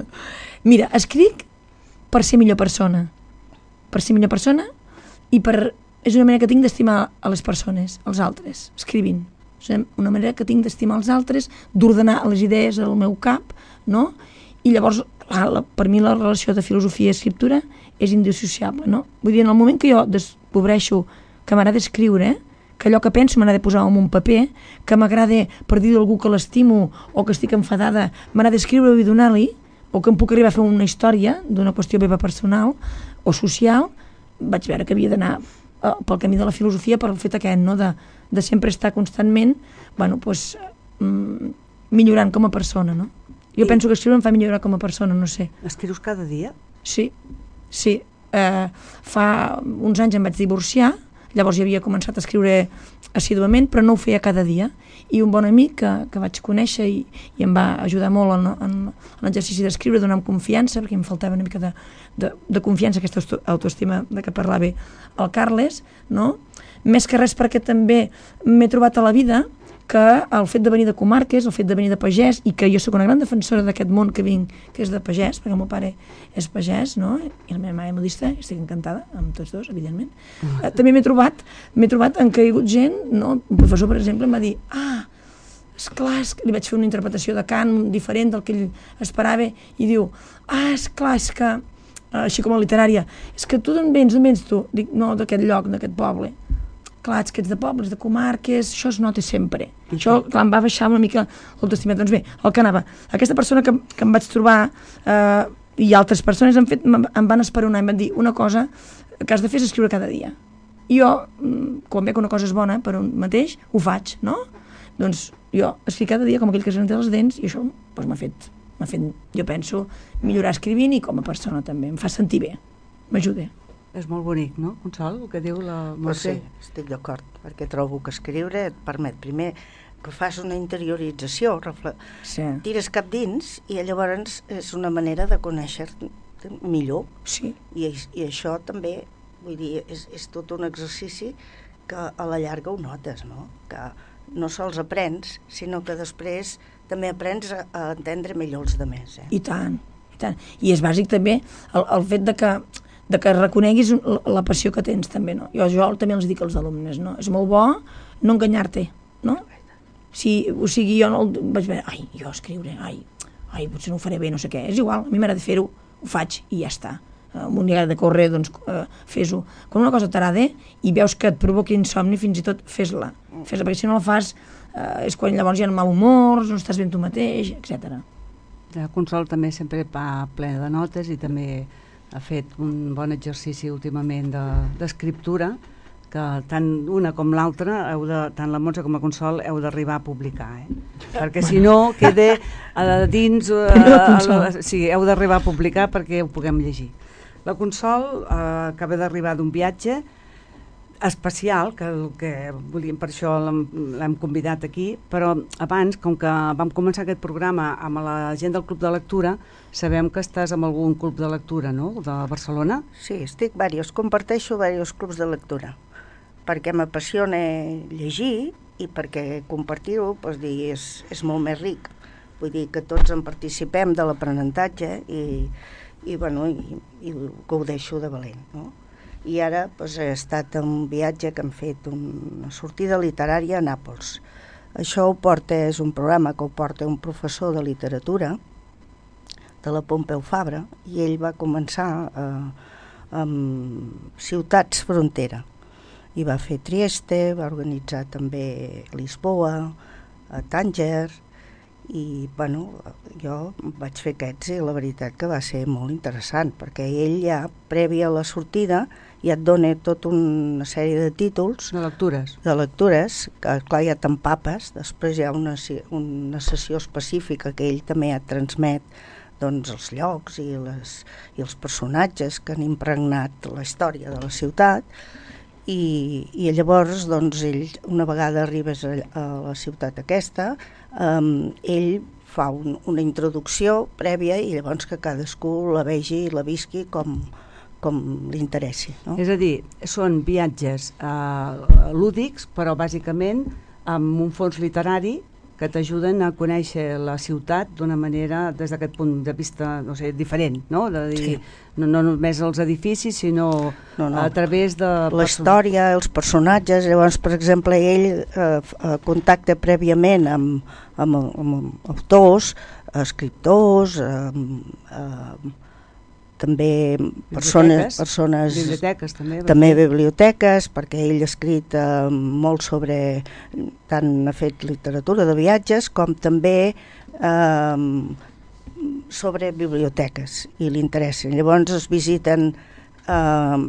Mira, escric per ser millor persona. Per ser millor persona i per... És una manera que tinc d'estimar a les persones, als altres, escrivint. És una manera que tinc d'estimar els altres, d'ordenar les idees al meu cap, no? I llavors, clar, la, per mi la relació de filosofia i escriptura és indissociable, no? Vull dir, en el moment que jo descobreixo que m'agrada escriure, que allò que penso m'agrada posar en un paper, que m'agrada, per dir d'algú que l'estimo o que estic enfadada, m'agrada escriure-ho i donar-li, o que em puc arribar a fer una història d'una qüestió meva personal o social, vaig veure que havia d'anar eh, pel camí de la filosofia per el fet aquest, no? de, de sempre estar constantment, bueno, pues, mm, millorant com a persona, no? Jo I... penso que escriure em fa millorar com a persona, no sé. Escrius cada dia? Sí. Sí, eh, fa uns anys em vaig divorciar, llavors ja havia començat a escriure assíduament, però no ho feia cada dia. I un bon amic que, que vaig conèixer i, i em va ajudar molt en, en, en l'exercici d'escriure, donant confiança, perquè em faltava una mica de, de, de confiança, aquesta autoestima de què parlava el Carles, no? Més que res perquè també m'he trobat a la vida que el fet de venir de comarques, el fet de venir de pagès, i que jo soc una gran defensora d'aquest món que vinc, que és de pagès, perquè el meu pare és pagès, no? I la meva mare modista, estic encantada, amb tots dos, evidentment. Uh. Eh, també m'he trobat, m'he trobat en caigut gent, no? Un professor, per exemple, em va dir, ah, esclar, és que... li vaig fer una interpretació de Kant diferent del que ell esperava, i diu, ah, esclar, és que, així com a literària, és que tu d'on vens, d'on vens tu? Dic, no, d'aquest lloc, d'aquest poble. Clar, és que ets de pobles, de comarques, això es nota sempre. I això, clar, em va baixar una mica l'autoestima. Doncs bé, el que anava, aquesta persona que, que em vaig trobar eh, i altres persones han fet, em van esperonar, em van dir una cosa que has de fer és escriure cada dia. I jo, quan veig que una cosa és bona per un mateix, ho faig, no? Doncs jo escric cada dia com aquell que es renta les dents i això doncs, m'ha fet, m'ha fet, jo penso, millorar escrivint i com a persona també. Em fa sentir bé, m'ajuda. És molt bonic, no, Consol, el que diu la Montse? Pues sí, estic d'acord, perquè trobo que escriure et permet primer que fas una interiorització, refle... sí. Tires cap dins i llavors és una manera de conèixer-te millor. Sí. I, I això també, vull dir, és, és tot un exercici que a la llarga ho notes, no? Que no sols aprens, sinó que després també aprens a, a entendre millor els altres. Eh? I tant, i tant. I és bàsic també el, el fet de que de que reconeguis la passió que tens també, no? Jo, jo també els dic als alumnes, no? És molt bo no enganyar-te, no? Si, o sigui, jo no el, vaig veure, ai, jo escriure, ai, ai, potser no ho faré bé, no sé què, és igual, a mi m'agrada fer-ho, ho faig i ja està. A un dia de córrer, doncs, eh, fes-ho. Quan una cosa t'agrada i veus que et provoca insomni, fins i tot fes-la, fes-la, perquè si no la fas eh, és quan llavors hi ha mal humor, no estàs ben tu mateix, etcètera. La Consol també sempre va plena de notes i també ha fet un bon exercici últimament d'escriptura, de, que tant una com l'altra, tant la Montse com la Consol, heu d'arribar a publicar, eh? Perquè si no, queda a dins... A, a, a, sí, heu d'arribar a publicar perquè ho puguem llegir. La Consol eh, acaba d'arribar d'un viatge especial, que el que volíem, per això l'hem convidat aquí, però abans, com que vam començar aquest programa amb la gent del Club de Lectura, sabem que estàs amb algun club de lectura, no?, de Barcelona? Sí, estic diversos, comparteixo diversos clubs de lectura, perquè m'apassiona llegir i perquè compartir-ho, doncs, dir, és, és molt més ric. Vull dir que tots en participem de l'aprenentatge i, i, bueno, i, i gaudeixo de valent, no? I ara doncs, he estat en un viatge que hem fet una sortida literària a Nàpols, Això ho porta, és un programa que ho porta un professor de literatura de la Pompeu Fabra, i ell va començar eh, amb ciutats frontera. I va fer Trieste, va organitzar també Lisboa, a Tànger, i bueno, jo vaig fer aquests i la veritat que va ser molt interessant, perquè ell ja, prèvia a la sortida, ja et dona tota una sèrie de títols de lectures, de lectures que clar ja t'empapes. Després hi ha una, una sessió específica que ell també et transmet, doncs, els llocs i, les, i els personatges que han impregnat la història de la ciutat, i, i llavors doncs, ell, una vegada arribes a, a la ciutat aquesta, um, ell fa un, una introducció prèvia i llavors que cadascú la vegi i la visqui com, com li interessi, no? És a dir, són viatges eh, lúdics, però bàsicament amb un fons literari que t'ajuden a conèixer la ciutat d'una manera, des d'aquest punt de vista, no sé, diferent, no? De dir, sí. no, no només els edificis, sinó no, no. a través de... La història, els personatges. Llavors, per exemple, ell eh, contacta prèviament amb, amb, amb autors, escriptors, eh, eh, també persones, persones biblioteques, també, també biblioteques, perquè ell ha escrit eh, molt sobre, tant ha fet literatura de viatges com també eh, sobre biblioteques, i li interessen. Llavors es visiten eh,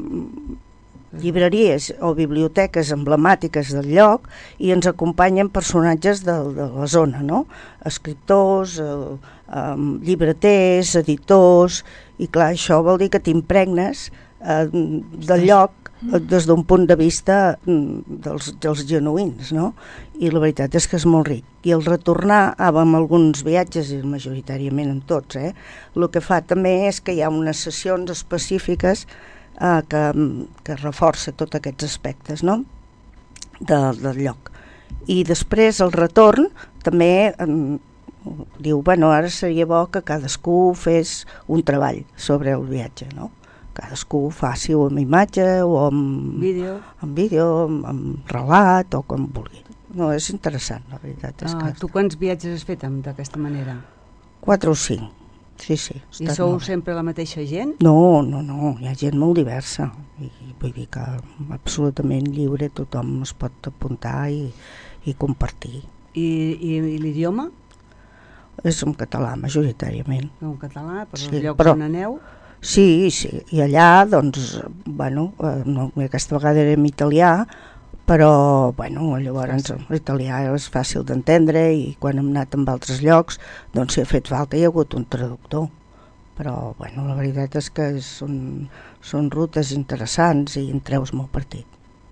llibreries o biblioteques emblemàtiques del lloc i ens acompanyen personatges de, de la zona, no? Escriptors, eh, eh, llibreters, editors, i clar, això vol dir que t'impregnes eh, del lloc eh, des d'un punt de vista dels, dels genuïns, no? I la veritat és que és molt ric. I el retornar amb alguns viatges, i majoritàriament amb tots, eh, el que fa també és que hi ha unes sessions específiques eh, que, que reforça tots aquests aspectes, no? de, del lloc. I després el retorn també... Eh, diu, bueno, ara seria bo que cadascú fes un treball sobre el viatge, no? Cadascú faci o amb imatge o amb vídeo, amb, vídeo, amb, amb relat o com vulgui. No, és interessant, la veritat. És ah, que... Tu quants viatges has fet d'aquesta manera? Quatre o cinc, sí, sí. I sou molt. Sempre la mateixa gent? No, no, no, hi ha gent molt diversa. I vull dir que absolutament lliure, tothom es pot apuntar i, i compartir. I, i, i l'idioma? És en català, majoritàriament. En català, per sí, els llocs però, on aneu? Sí, sí, i allà, doncs, bueno, eh, no, aquesta vegada era en italià, però, bueno, llavors l'italià és fàcil d'entendre i quan hem anat en altres llocs, doncs si ha fet falta hi ha hagut un traductor. Però, bueno, la veritat és que són, són rutes interessants i en treus molt partit.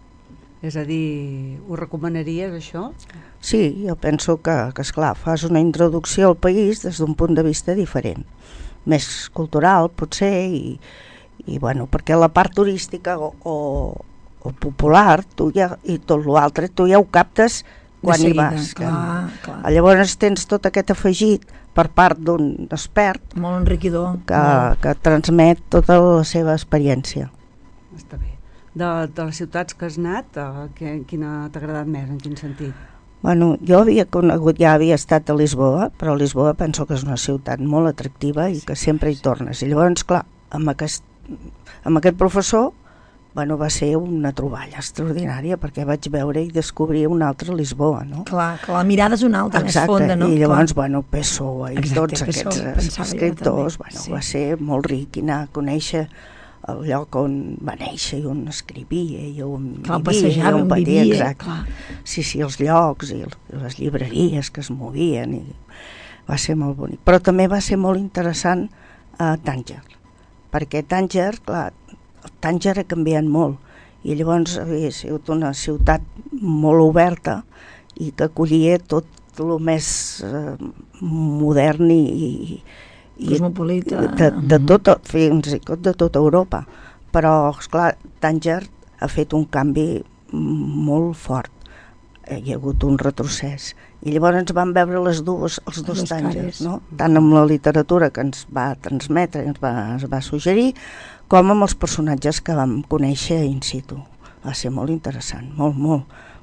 És a dir, ho recomanaries, això? Sí, jo penso que, que esclar, fas una introducció al país des d'un punt de vista diferent, més cultural, potser, i, i bueno, perquè la part turística o, o, o popular, tu ja, i tot l'altre, tu ja ho captes quan hi vas. Clar, clar. Llavors tens tot aquest afegit per part d'un expert molt enriquidor, que, molt. que transmet tota la seva experiència. Està bé. De, de les ciutats que has anat, que, quina t'ha agradat més, en quin sentit? Bueno, jo havia conegut, ja havia estat a Lisboa, però Lisboa penso que és una ciutat molt atractiva i que sempre hi tornes. I llavors, clar, amb aquest, amb aquest professor, bueno, va ser una troballa extraordinària, perquè vaig veure i descobrir una altra Lisboa, no? Clar, que la mirada és una altra, exacte, més fonda, no? I llavors, clar. bueno, Pessoa i exacte, tots Pessoa, aquests escriptors, bueno, sí. Va ser molt ric i anar a conèixer el lloc on va néixer i on escrivia i on clar, vivia, on, on patia, vivia, exacte. clar. Sí, sí, els llocs i les llibreries que es movien i va ser molt bonic. Però també va ser molt interessant a Tànger, perquè Tànger, clar, Tànger ha canviat molt i llavors havia sigut una ciutat molt oberta i que acollia tot el més eh, modern i, i cosmopolita de, de, tot, fins i tot de tota Europa, però esclar, Tànger ha fet un canvi molt fort, hi ha hagut un retrocés i llavors ens van veure les dues, els dos Tàngers, no? Tant amb la literatura que ens va transmetre, ens va, ens va suggerir, com amb els personatges que vam conèixer in situ. Va ser molt interessant, molt, molt,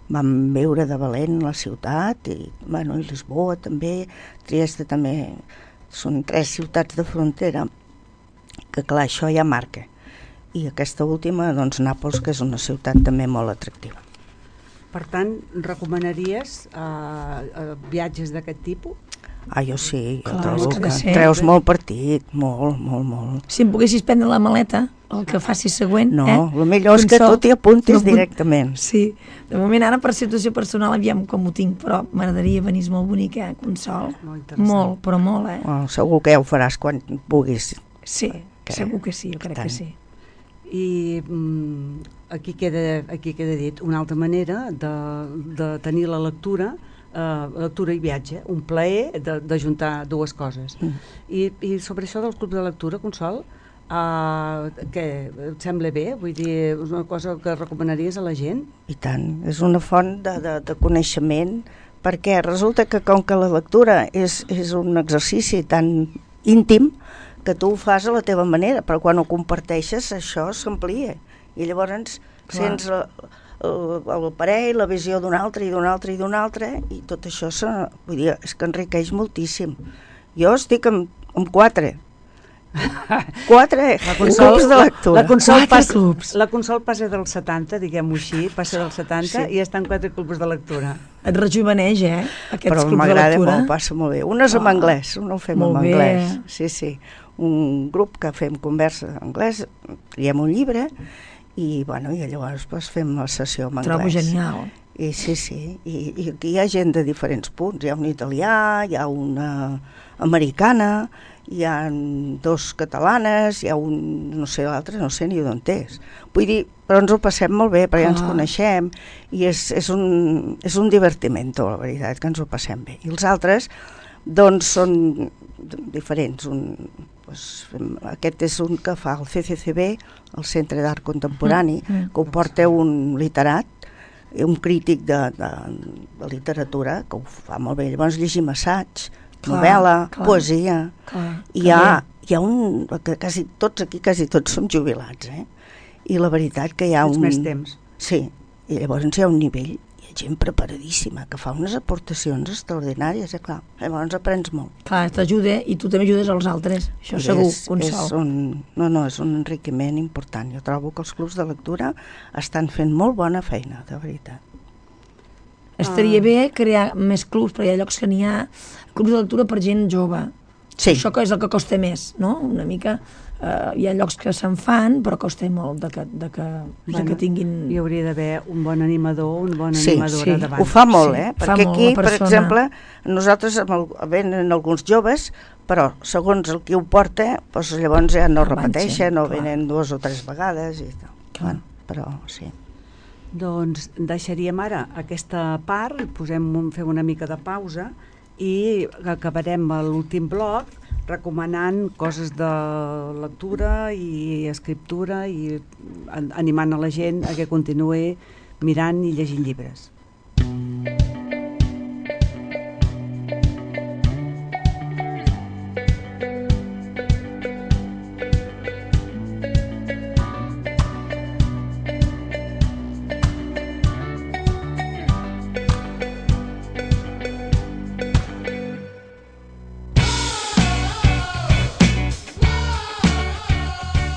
vam veure de valent la ciutat, i, bueno, i Lisboa també, Trieste també, són tres ciutats de frontera, que clar, això ja marca. I aquesta última, doncs, Nàpols, que és una ciutat també molt atractiva. Per tant, recomanaries uh, uh, viatges d'aquest tipus? Ah, jo sí, jo Clar, trobo que que sí. treus molt partit, molt, molt, molt. Si em poguessis prendre la maleta, el que facis següent... No, eh? el millor és que Consol, tu t'hi apuntis m'apunt- directament. Sí, de moment ara per situació personal aviam com ho tinc, però m'agradaria venir, és molt bonic, eh, Consol. Molt interessant. Molt, però molt, eh? Well, segur que ja ho faràs quan puguis. Sí, Que- segur que sí, jo crec tant. que sí. I mm, aquí, queda, aquí queda dit una altra manera de, de tenir la lectura, eh, lectura i viatge, un plaer de, de juntar dues coses. Mm. I, I sobre això del club de lectura, Consol, eh, què, et sembla bé? Vull dir, és una cosa que recomanaries a la gent? I tant, és una font de, de, de coneixement, perquè resulta que com que la lectura és, és un exercici tan íntim, que tu ho fas a la teva manera, però quan ho comparteixes això s'amplia, i llavors Clar. sents la, el, el parell, la visió d'un altre i d'un altre i d'un altre, i tot això se, vull dir, és que enriqueix moltíssim. Jo estic amb, amb quatre. Quatre clubs de lectura. La Consol, Quatre passa, clubs. la Consol passa dels setanta, diguem-ho així, passa dels setanta Sí. i està en quatre clubs de lectura. Et rejuveneix, eh, aquests Però clubs de m'agrada lectura. molt, passa molt bé. Un és amb Ah, anglès, un ho fem molt amb bé. anglès. Sí, sí. Un grup que fem conversa en anglès, triem un llibre i, bueno, i llavors pues, fem la sessió en anglès. Trobo genial. I sí, sí. I, I aquí hi ha gent de diferents punts. Hi ha un italià, hi ha una americana, hi ha dos catalanes, hi ha un, no sé, l'altre no sé ni d'on és. Vull dir, però ens ho passem molt bé, perquè ja ens Ah. coneixem, i és, és, un, és un divertiment, la veritat, que ens ho passem bé. I els altres, doncs, són diferents. Un, doncs, aquest és un que fa el C C C B, el Centre d'Art Contemporani, Mm, mm. que ho porta un literat, un crític de, de, de literatura, que ho fa molt bé. Llavors llegim assaig, Clar, novel·la, clar. poesia. Clar, I que hi ha, bé. hi ha un... que quasi tots aquí, quasi tots som jubilats, eh? I la veritat que hi ha Tens un... més temps. Sí, i llavors hi ha un nivell, hi ha gent preparadíssima, que fa unes aportacions extraordinàries, eh? Clar, llavors aprens molt. Clar, t'ajuda i tu també ajudes als altres, això I segur, és, és Consol. un, no, no, és un enriquiment important. Jo trobo que els clubs de lectura estan fent molt bona feina, de veritat. Estaria Ah. bé crear més clubs, perquè hi ha llocs que n'hi ha clubs de lectura per gent jove. Sí. Això que és el que costa més, no? Una mica, eh, hi ha llocs que se'n fan, però costa molt de que, de que, de que tinguin... Hi hauria d'haver un bon animador, una bona Sí, animadora sí. davant. Ho fa molt, Sí, eh? fa Perquè molt aquí, la per persona. exemple, nosaltres amb el, venen alguns joves, però segons el qui ho porta, doncs llavors ja no Enganxa, repeteixen o clar. venen dues o tres vegades i tal. Clar. Bueno, però sí. Doncs deixaríem ara aquesta part, posem un, fem una mica de pausa i acabarem l'últim bloc recomanant coses de lectura i escriptura i an- animant a la gent a que continuï mirant i llegint llibres.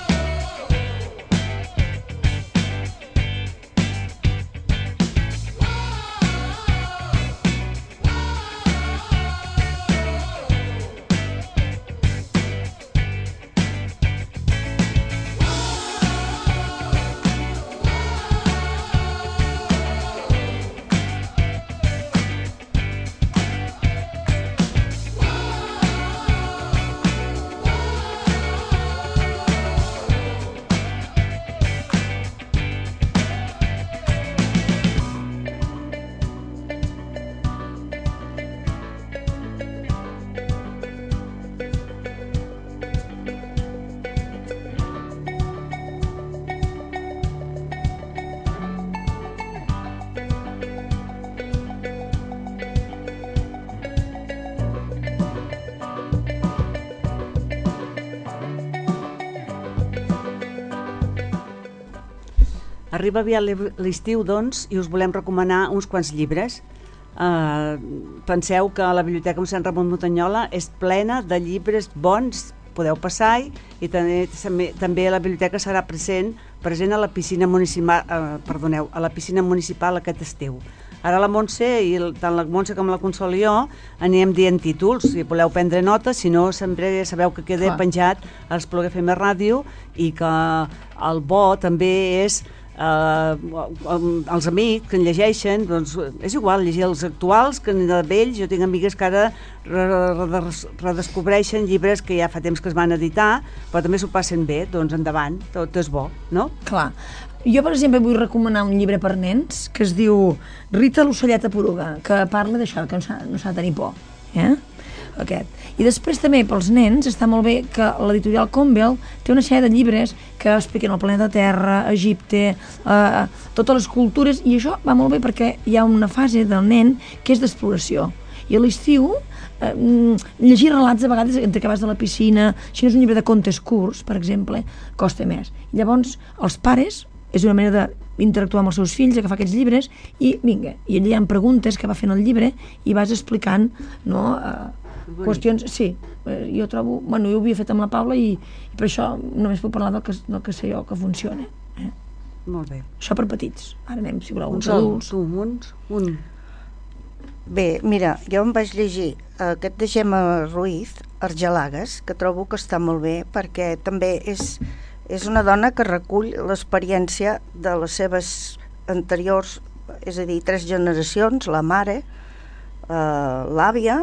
Whoa! Arriba aviat l'estiu, doncs, i us volem recomanar uns quants llibres. Uh, penseu que la Biblioteca Mossèn Ramon Muntanyola és plena de llibres bons, podeu passar-hi, i també, també la biblioteca serà present, present a la piscina municipal, uh, perdoneu, a la piscina municipal aquest estiu. Ara la Montse, i tant la Montse com la Consol i jo, anirem dient títols, si voleu prendre nota, si no, sempre sabeu que queda penjat a l'Espluga F M Ràdio, i que el bo també és Uh, els amics que en llegeixen, doncs és igual llegir els actuals que de vells. Jo tinc amigues que ara redescobreixen llibres que ja fa temps que es van editar, però també s'ho passen bé, doncs endavant, tot és bo, no? Clar. Jo, per exemple, vull recomanar un llibre per nens que es diu Rita l'ocelleta poruga, que parla d'això, que no s'ha de tenir por, eh? Aquest. I després també pels nens està molt bé que l'editorial Convel té una sèrie de llibres que expliquen el planeta Terra, Egipte, eh, totes les cultures, i això va molt bé perquè hi ha una fase del nen que és d'exploració. I a l'estiu eh, llegir relats a vegades entre que vas de la piscina, si no és un llibre de contes curts, per exemple, costa més. I llavors els pares, és una manera d'interactuar amb els seus fills, agafar aquests llibres i vinga, i allà hi ha preguntes que va fent el llibre i vas explicant, no, eh, qüestions, sí, jo trobo, bueno, jo ho havia fet amb la Paula i, i per això només puc parlar del que, del que sé jo que funciona. Eh? Molt bé. Això per petits, ara anem, si voleu, uns un adults. Tu, uns, un. Bé, mira, jo em vaig llegir aquest de Gemma Ruiz, Argelagues, que trobo que està molt bé perquè també és, és una dona que recull l'experiència de les seves anteriors, és a dir, tres generacions, la mare, eh, l'àvia,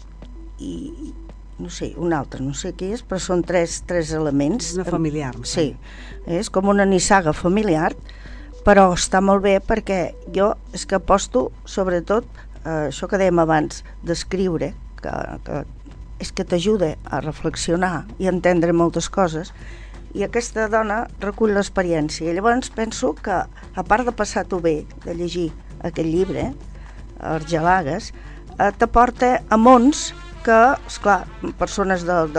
i no sé, un altre, no sé què és, però són tres, tres elements. És una familiar. Sí, és com una nissaga familiar, però està molt bé perquè jo és que aposto sobretot eh, això que dèiem abans, d'escriure, que, que és que t'ajuda a reflexionar i a entendre moltes coses, i aquesta dona recull l'experiència. I llavors penso que, a part de passar-t'ho bé, de llegir aquest llibre, Argelagues, eh, t'aporta a mons que, esclar, persones de, de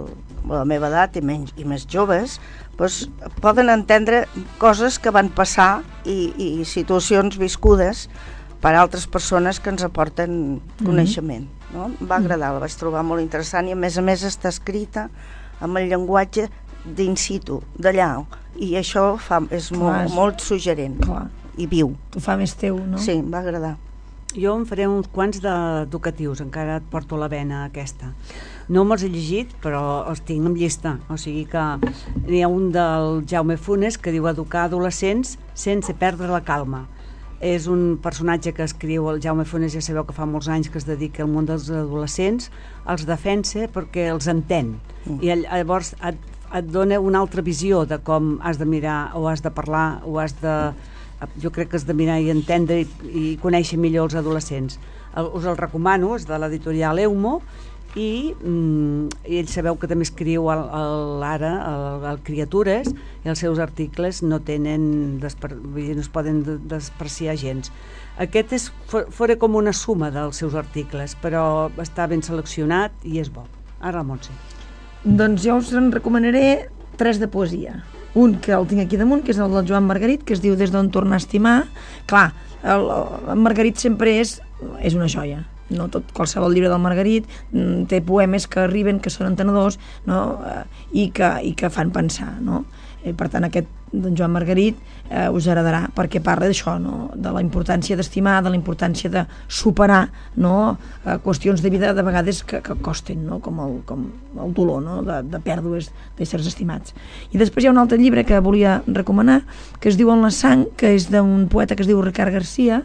la meva edat i, menys, i més joves doncs, poden entendre coses que van passar i, i situacions viscudes per altres persones que ens aporten coneixement. No? Em va agradar, la vaig trobar molt interessant i a més a més està escrita amb el llenguatge d'in situ, d'allà, i això fa, és molt, molt suggerent. Clar. I viu. T'ho fa més teu, no? Sí, em va agradar. Jo em faré uns quants d'educatius, encara et porto la vena aquesta. No me'ls he llegit, però els tinc en llista. O sigui que n'hi ha un del Jaume Funes que diu educar adolescents sense perdre la calma. És un personatge que escriu el Jaume Funes, ja sabeu que fa molts anys que es dedica al món dels adolescents, els defensa perquè els entén. Mm. I llavors et, et dona una altra visió de com has de mirar o has de parlar o has de... jo crec que has de mirar i entendre i, i conèixer millor els adolescents. El, us el recomano, és de l'editorial Eumo i, mm, i ell sabeu que també escriu el, el, ara el, el Criatures i els seus articles no tenen despre, no es poden despreciar gens. Aquest és fora com una suma dels seus articles, però està ben seleccionat i és bo. Ara la Montse. Doncs jo us en recomanaré tres de poesia. Un que el tinc aquí damunt, que és el del Joan Margarit, que es diu Des d'on tornar a estimar. Clar, el, el Margarit sempre és, és una joia. No tot, qualsevol llibre del Margarit té poemes que arriben, que són entenedors, no? I, que, i que fan pensar, no? I per tant aquest d'en Joan Margarit eh, us agradarà perquè parla d'això, no? De la importància d'estimar, de la importància de superar, no? eh, qüestions de vida de vegades que, que costen, no? com, el, com el dolor, no? de, de pèrdues d'éssers estimats. I després hi ha un altre llibre que volia recomanar que es diu En la sang, que és d'un poeta que es diu Ricard Garcia,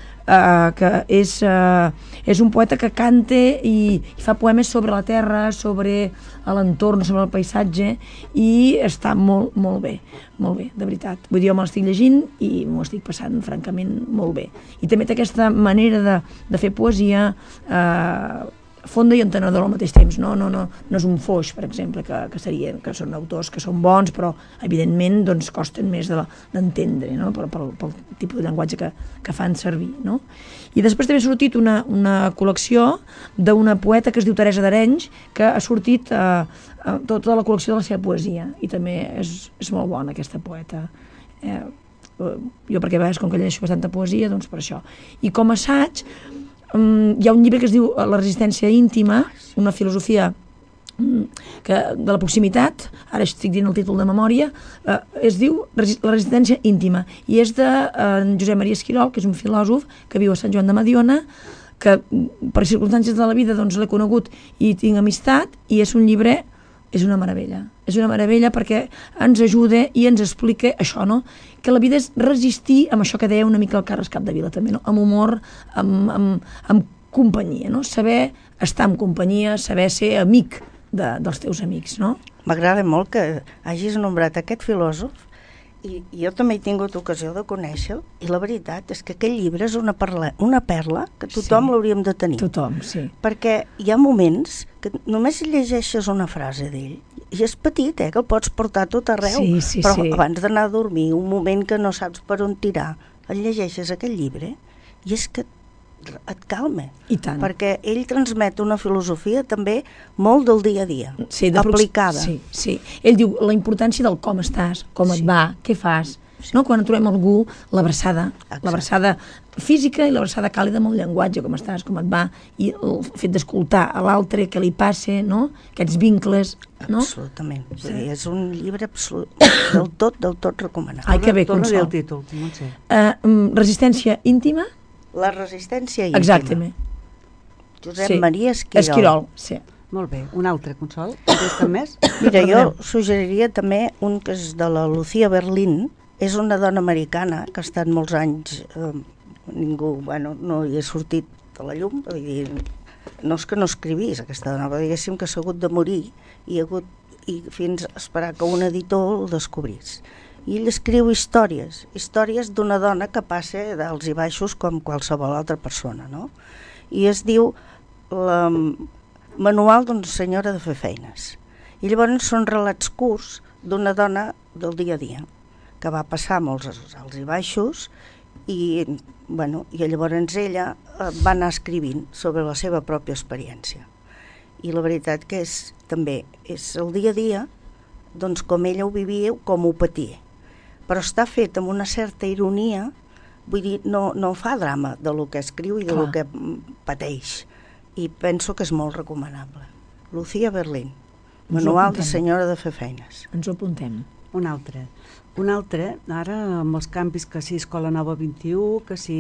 Uh, que és, uh, és un poeta que canta i, i fa poemes sobre la terra, sobre l'entorn, sobre el paisatge, i està molt, molt bé, molt bé, de veritat. Vull dir, jo me l'estic llegint i m'ho estic passant francament molt bé. I també té aquesta manera de, de fer poesia uh, fonda i entenedor al mateix temps, no, no, no, no és un foix, per exemple, que, que serien, que són autors que són bons, però evidentment doncs, costen més d'entendre, no? pel, pel, pel tipus de llenguatge que, que fan servir, no? I després també ha sortit una, una col·lecció d'una poeta que es diu Teresa d'Arenys, que ha sortit eh, tota la col·lecció de la seva poesia, i també és, és molt bona aquesta poeta. Eh, jo perquè a vegades com que llegeixo bastanta poesia, doncs per això. I com a assaig um, hi ha un llibre que es diu La resistència íntima, una filosofia que, de la proximitat, ara estic dient el títol de memòria, eh, es diu La resistència íntima, i és de eh, Josep Maria Esquirol, que és un filòsof que viu a Sant Joan de Mediona, que per circumstàncies de la vida doncs, l'he conegut i tinc amistat, i és un llibre, és una meravella, és una meravella perquè ens ajuda i ens explica això, no? Que la vida és resistir amb això que deia una mica el Carles Capdevila també, no? Amb humor, amb, amb, amb companyia, no? Saber estar en companyia, saber ser amic de, dels teus amics, no? M'agrada molt que hagis nombrat aquest filòsof i jo també he tingut ocasió de conèixer-lo i la veritat és que aquell llibre és una perla, una perla que tothom sí, l'hauríem de tenir. Tothom, sí. Perquè hi ha moments que només llegeixes una frase d'ell i és petit, eh, que el pots portar tot arreu, sí, sí, però sí. abans d'anar a dormir, un moment que no saps per on tirar, et llegeixes aquell llibre i és que et calma. I tant. Perquè ell transmet una filosofia també molt del dia a dia, sí, de aplicada. Sí, sí. Ell diu la importància del com estàs, com sí. et va, què fas. Sí. No? Quan trobem algú, l'abraçada, l'abraçada física i l'abraçada càlida amb el llenguatge, com estàs, com et va, i el fet d'escoltar a l'altre què li passa, no? Aquests vincles, no? Absolutament. Sí. És un llibre absolut, del tot, del tot recomanat. Ai, que bé, Consol. Torna-li el títol, no sé. Uh, resistència íntima? La resistència íntima. Exactament. Josep sí. Maria Esquirol. Esquirol, sí. Molt bé. Un altre, Consol? Tens més? Mira, jo suggeriria també un que és de la Lucía Berlín. És una dona americana que ha estat molts anys... Eh, ningú, bueno, no hi ha sortit de la llum. Vull dir, no és que no escrivís aquesta dona, però diguéssim que s'ha hagut de morir i ha hagut i fins a esperar que un editor el descobrís. I ell escriu històries, històries d'una dona que passa d'alts i baixos com qualsevol altra persona, no? I es diu la Manual d'una senyora de fer feines. I llavors són relats curts d'una dona del dia a dia, que va passar molts alts i baixos i, bueno, i llavors ella va anar escrivint sobre la seva pròpia experiència. I la veritat que és també és el dia a dia, doncs com ella ho vivia, com ho patia. Però està fet amb una certa ironia, vull dir, no, no fa drama de lo que escriu i de Clar. lo que pateix. I penso que és molt recomanable. Lucía Berlín, Manual de senyora de fer feines. Ens ho apuntem. Un altre. Un altre, ara amb els canvis que si Escola Nova vint-i-u, que si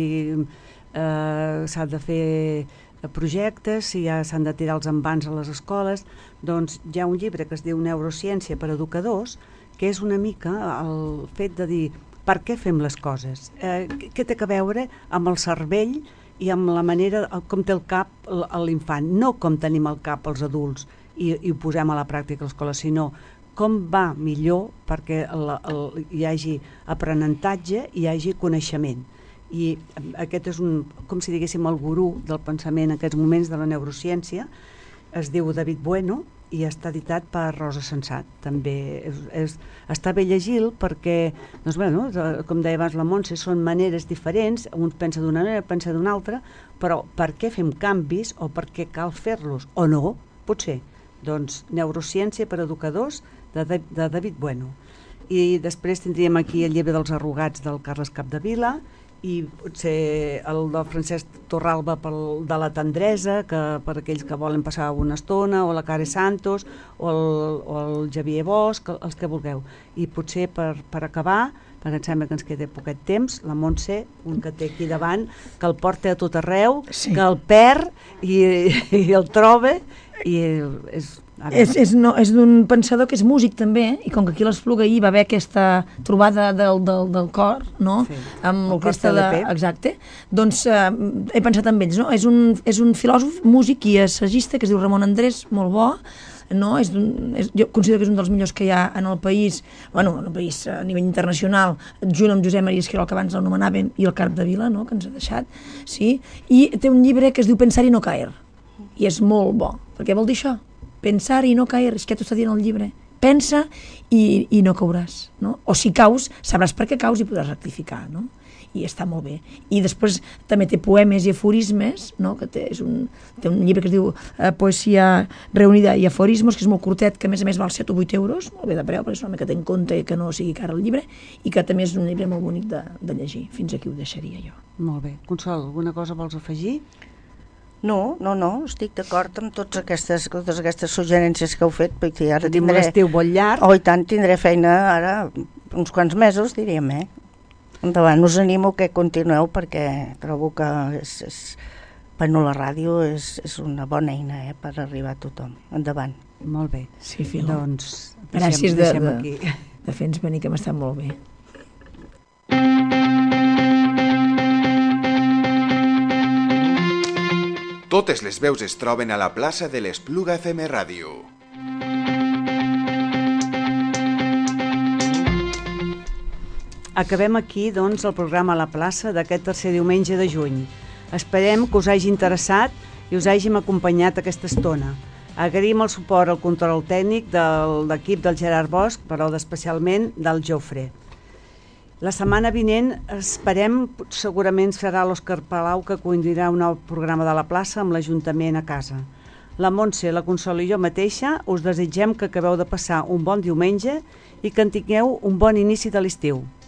eh, s'ha de fer projectes, si ja s'han de tirar els envans a les escoles, doncs hi ha un llibre que es diu Neurociència per educadors, que és una mica el fet de dir per què fem les coses, eh, què té a veure amb el cervell i amb la manera com té el cap l'infant, no com tenim el cap els adults i, i ho posem a la pràctica a l'escola, sinó com va millor perquè el, el, hi hagi aprenentatge i hi hagi coneixement. I aquest és un, com si diguéssim, el gurú del pensament en aquests moments de la neurociència, es diu David Bueno i està editat per Rosa Sensat. També és, és, està bé llegir perquè, doncs, bueno, com deia abans la Montse, són maneres diferents, un pensa d'una manera, pensa d'una altra, però per què fem canvis o per què cal fer-los o no, potser. Doncs Neurociència per educadors de, de, de David Bueno. I després tindríem aquí el llibre dels arrugats del Carles Capdevila i potser el del Francesc Torralba pel, de la tendresa, que per aquells que volen passar una estona, o la Care Santos, o el, o el Xavier Bosch, els que vulgueu. I potser per, per acabar, perquè em sembla que ens queda poquet temps, la Montse, un que té aquí davant, que el porta a tot arreu, sí. Que el perd i, i el troba, i és... És, és, no, és d'un pensador que és músic també, i com que aquí a l'Espluga ahir va haver aquesta trobada del, del, del cor, no? Sí. Amb l'orquestra de... Exacte. Doncs eh, he pensat en ells, no? És un, és un filòsof, músic i assagista que es diu Ramon Andrés, molt bo, no? És és, jo considero que és un dels millors que hi ha en el país, bueno, en el país a nivell internacional, junt amb Josep Maria Esquirol, que abans l'anomenaven, i el Capdevila, no? Que ens ha deixat, sí? I té un llibre que es diu Pensar i no caer, i és molt bo. Per què vol dir això? Pensar i no caer, és que t'ho està dient el llibre. Pensa i, i no cauràs, no? O si caus, sabràs per què caus i podràs rectificar, no? i està molt bé. I després també té poemes i aforismes, no? Que té, és un, té un llibre que es diu eh, Poesia reunida i aforismos, que és molt curtet, que a més a més val set o vuit euros, molt bé de preu, perquè és una mica té en compte que no sigui car el llibre, i que també és un llibre molt bonic de, de llegir. Fins aquí ho deixaria jo. Molt bé. Consol, alguna cosa vols afegir? No, no, no, estic d'acord amb totes aquestes, totes aquestes suggerències que heu fet, perquè ara Tenim tindré... l'estiu molt llarg. Oh, i tant, tindré feina ara uns quants mesos, diríem, eh? Endavant, us animo que continueu, perquè trobo que és, és, bueno, la ràdio és, és una bona eina, eh, per arribar a tothom. Endavant. Molt bé. Sí, Filo. Doncs deixem, gràcies de, deixem de, aquí. de fer-nos venir, que m'ha estat molt bé. Totes les veus es troben a la plaça de l'Espluga F M Ràdio. Acabem aquí, doncs, el programa a la plaça d'aquest tercer diumenge de juny. Esperem que us hagi interessat i us hàgim acompanyat aquesta estona. Agraïm el suport al control tècnic de l'equip del Gerard Bosch, però especialment del Jofre. La setmana vinent esperem, segurament serà l'Òscar Palau que conduirà un nou programa de la plaça amb l'Ajuntament a casa. La Montse, la Consol i jo mateixa us desitgem que acabeu de passar un bon diumenge i que en tingueu un bon inici de l'estiu.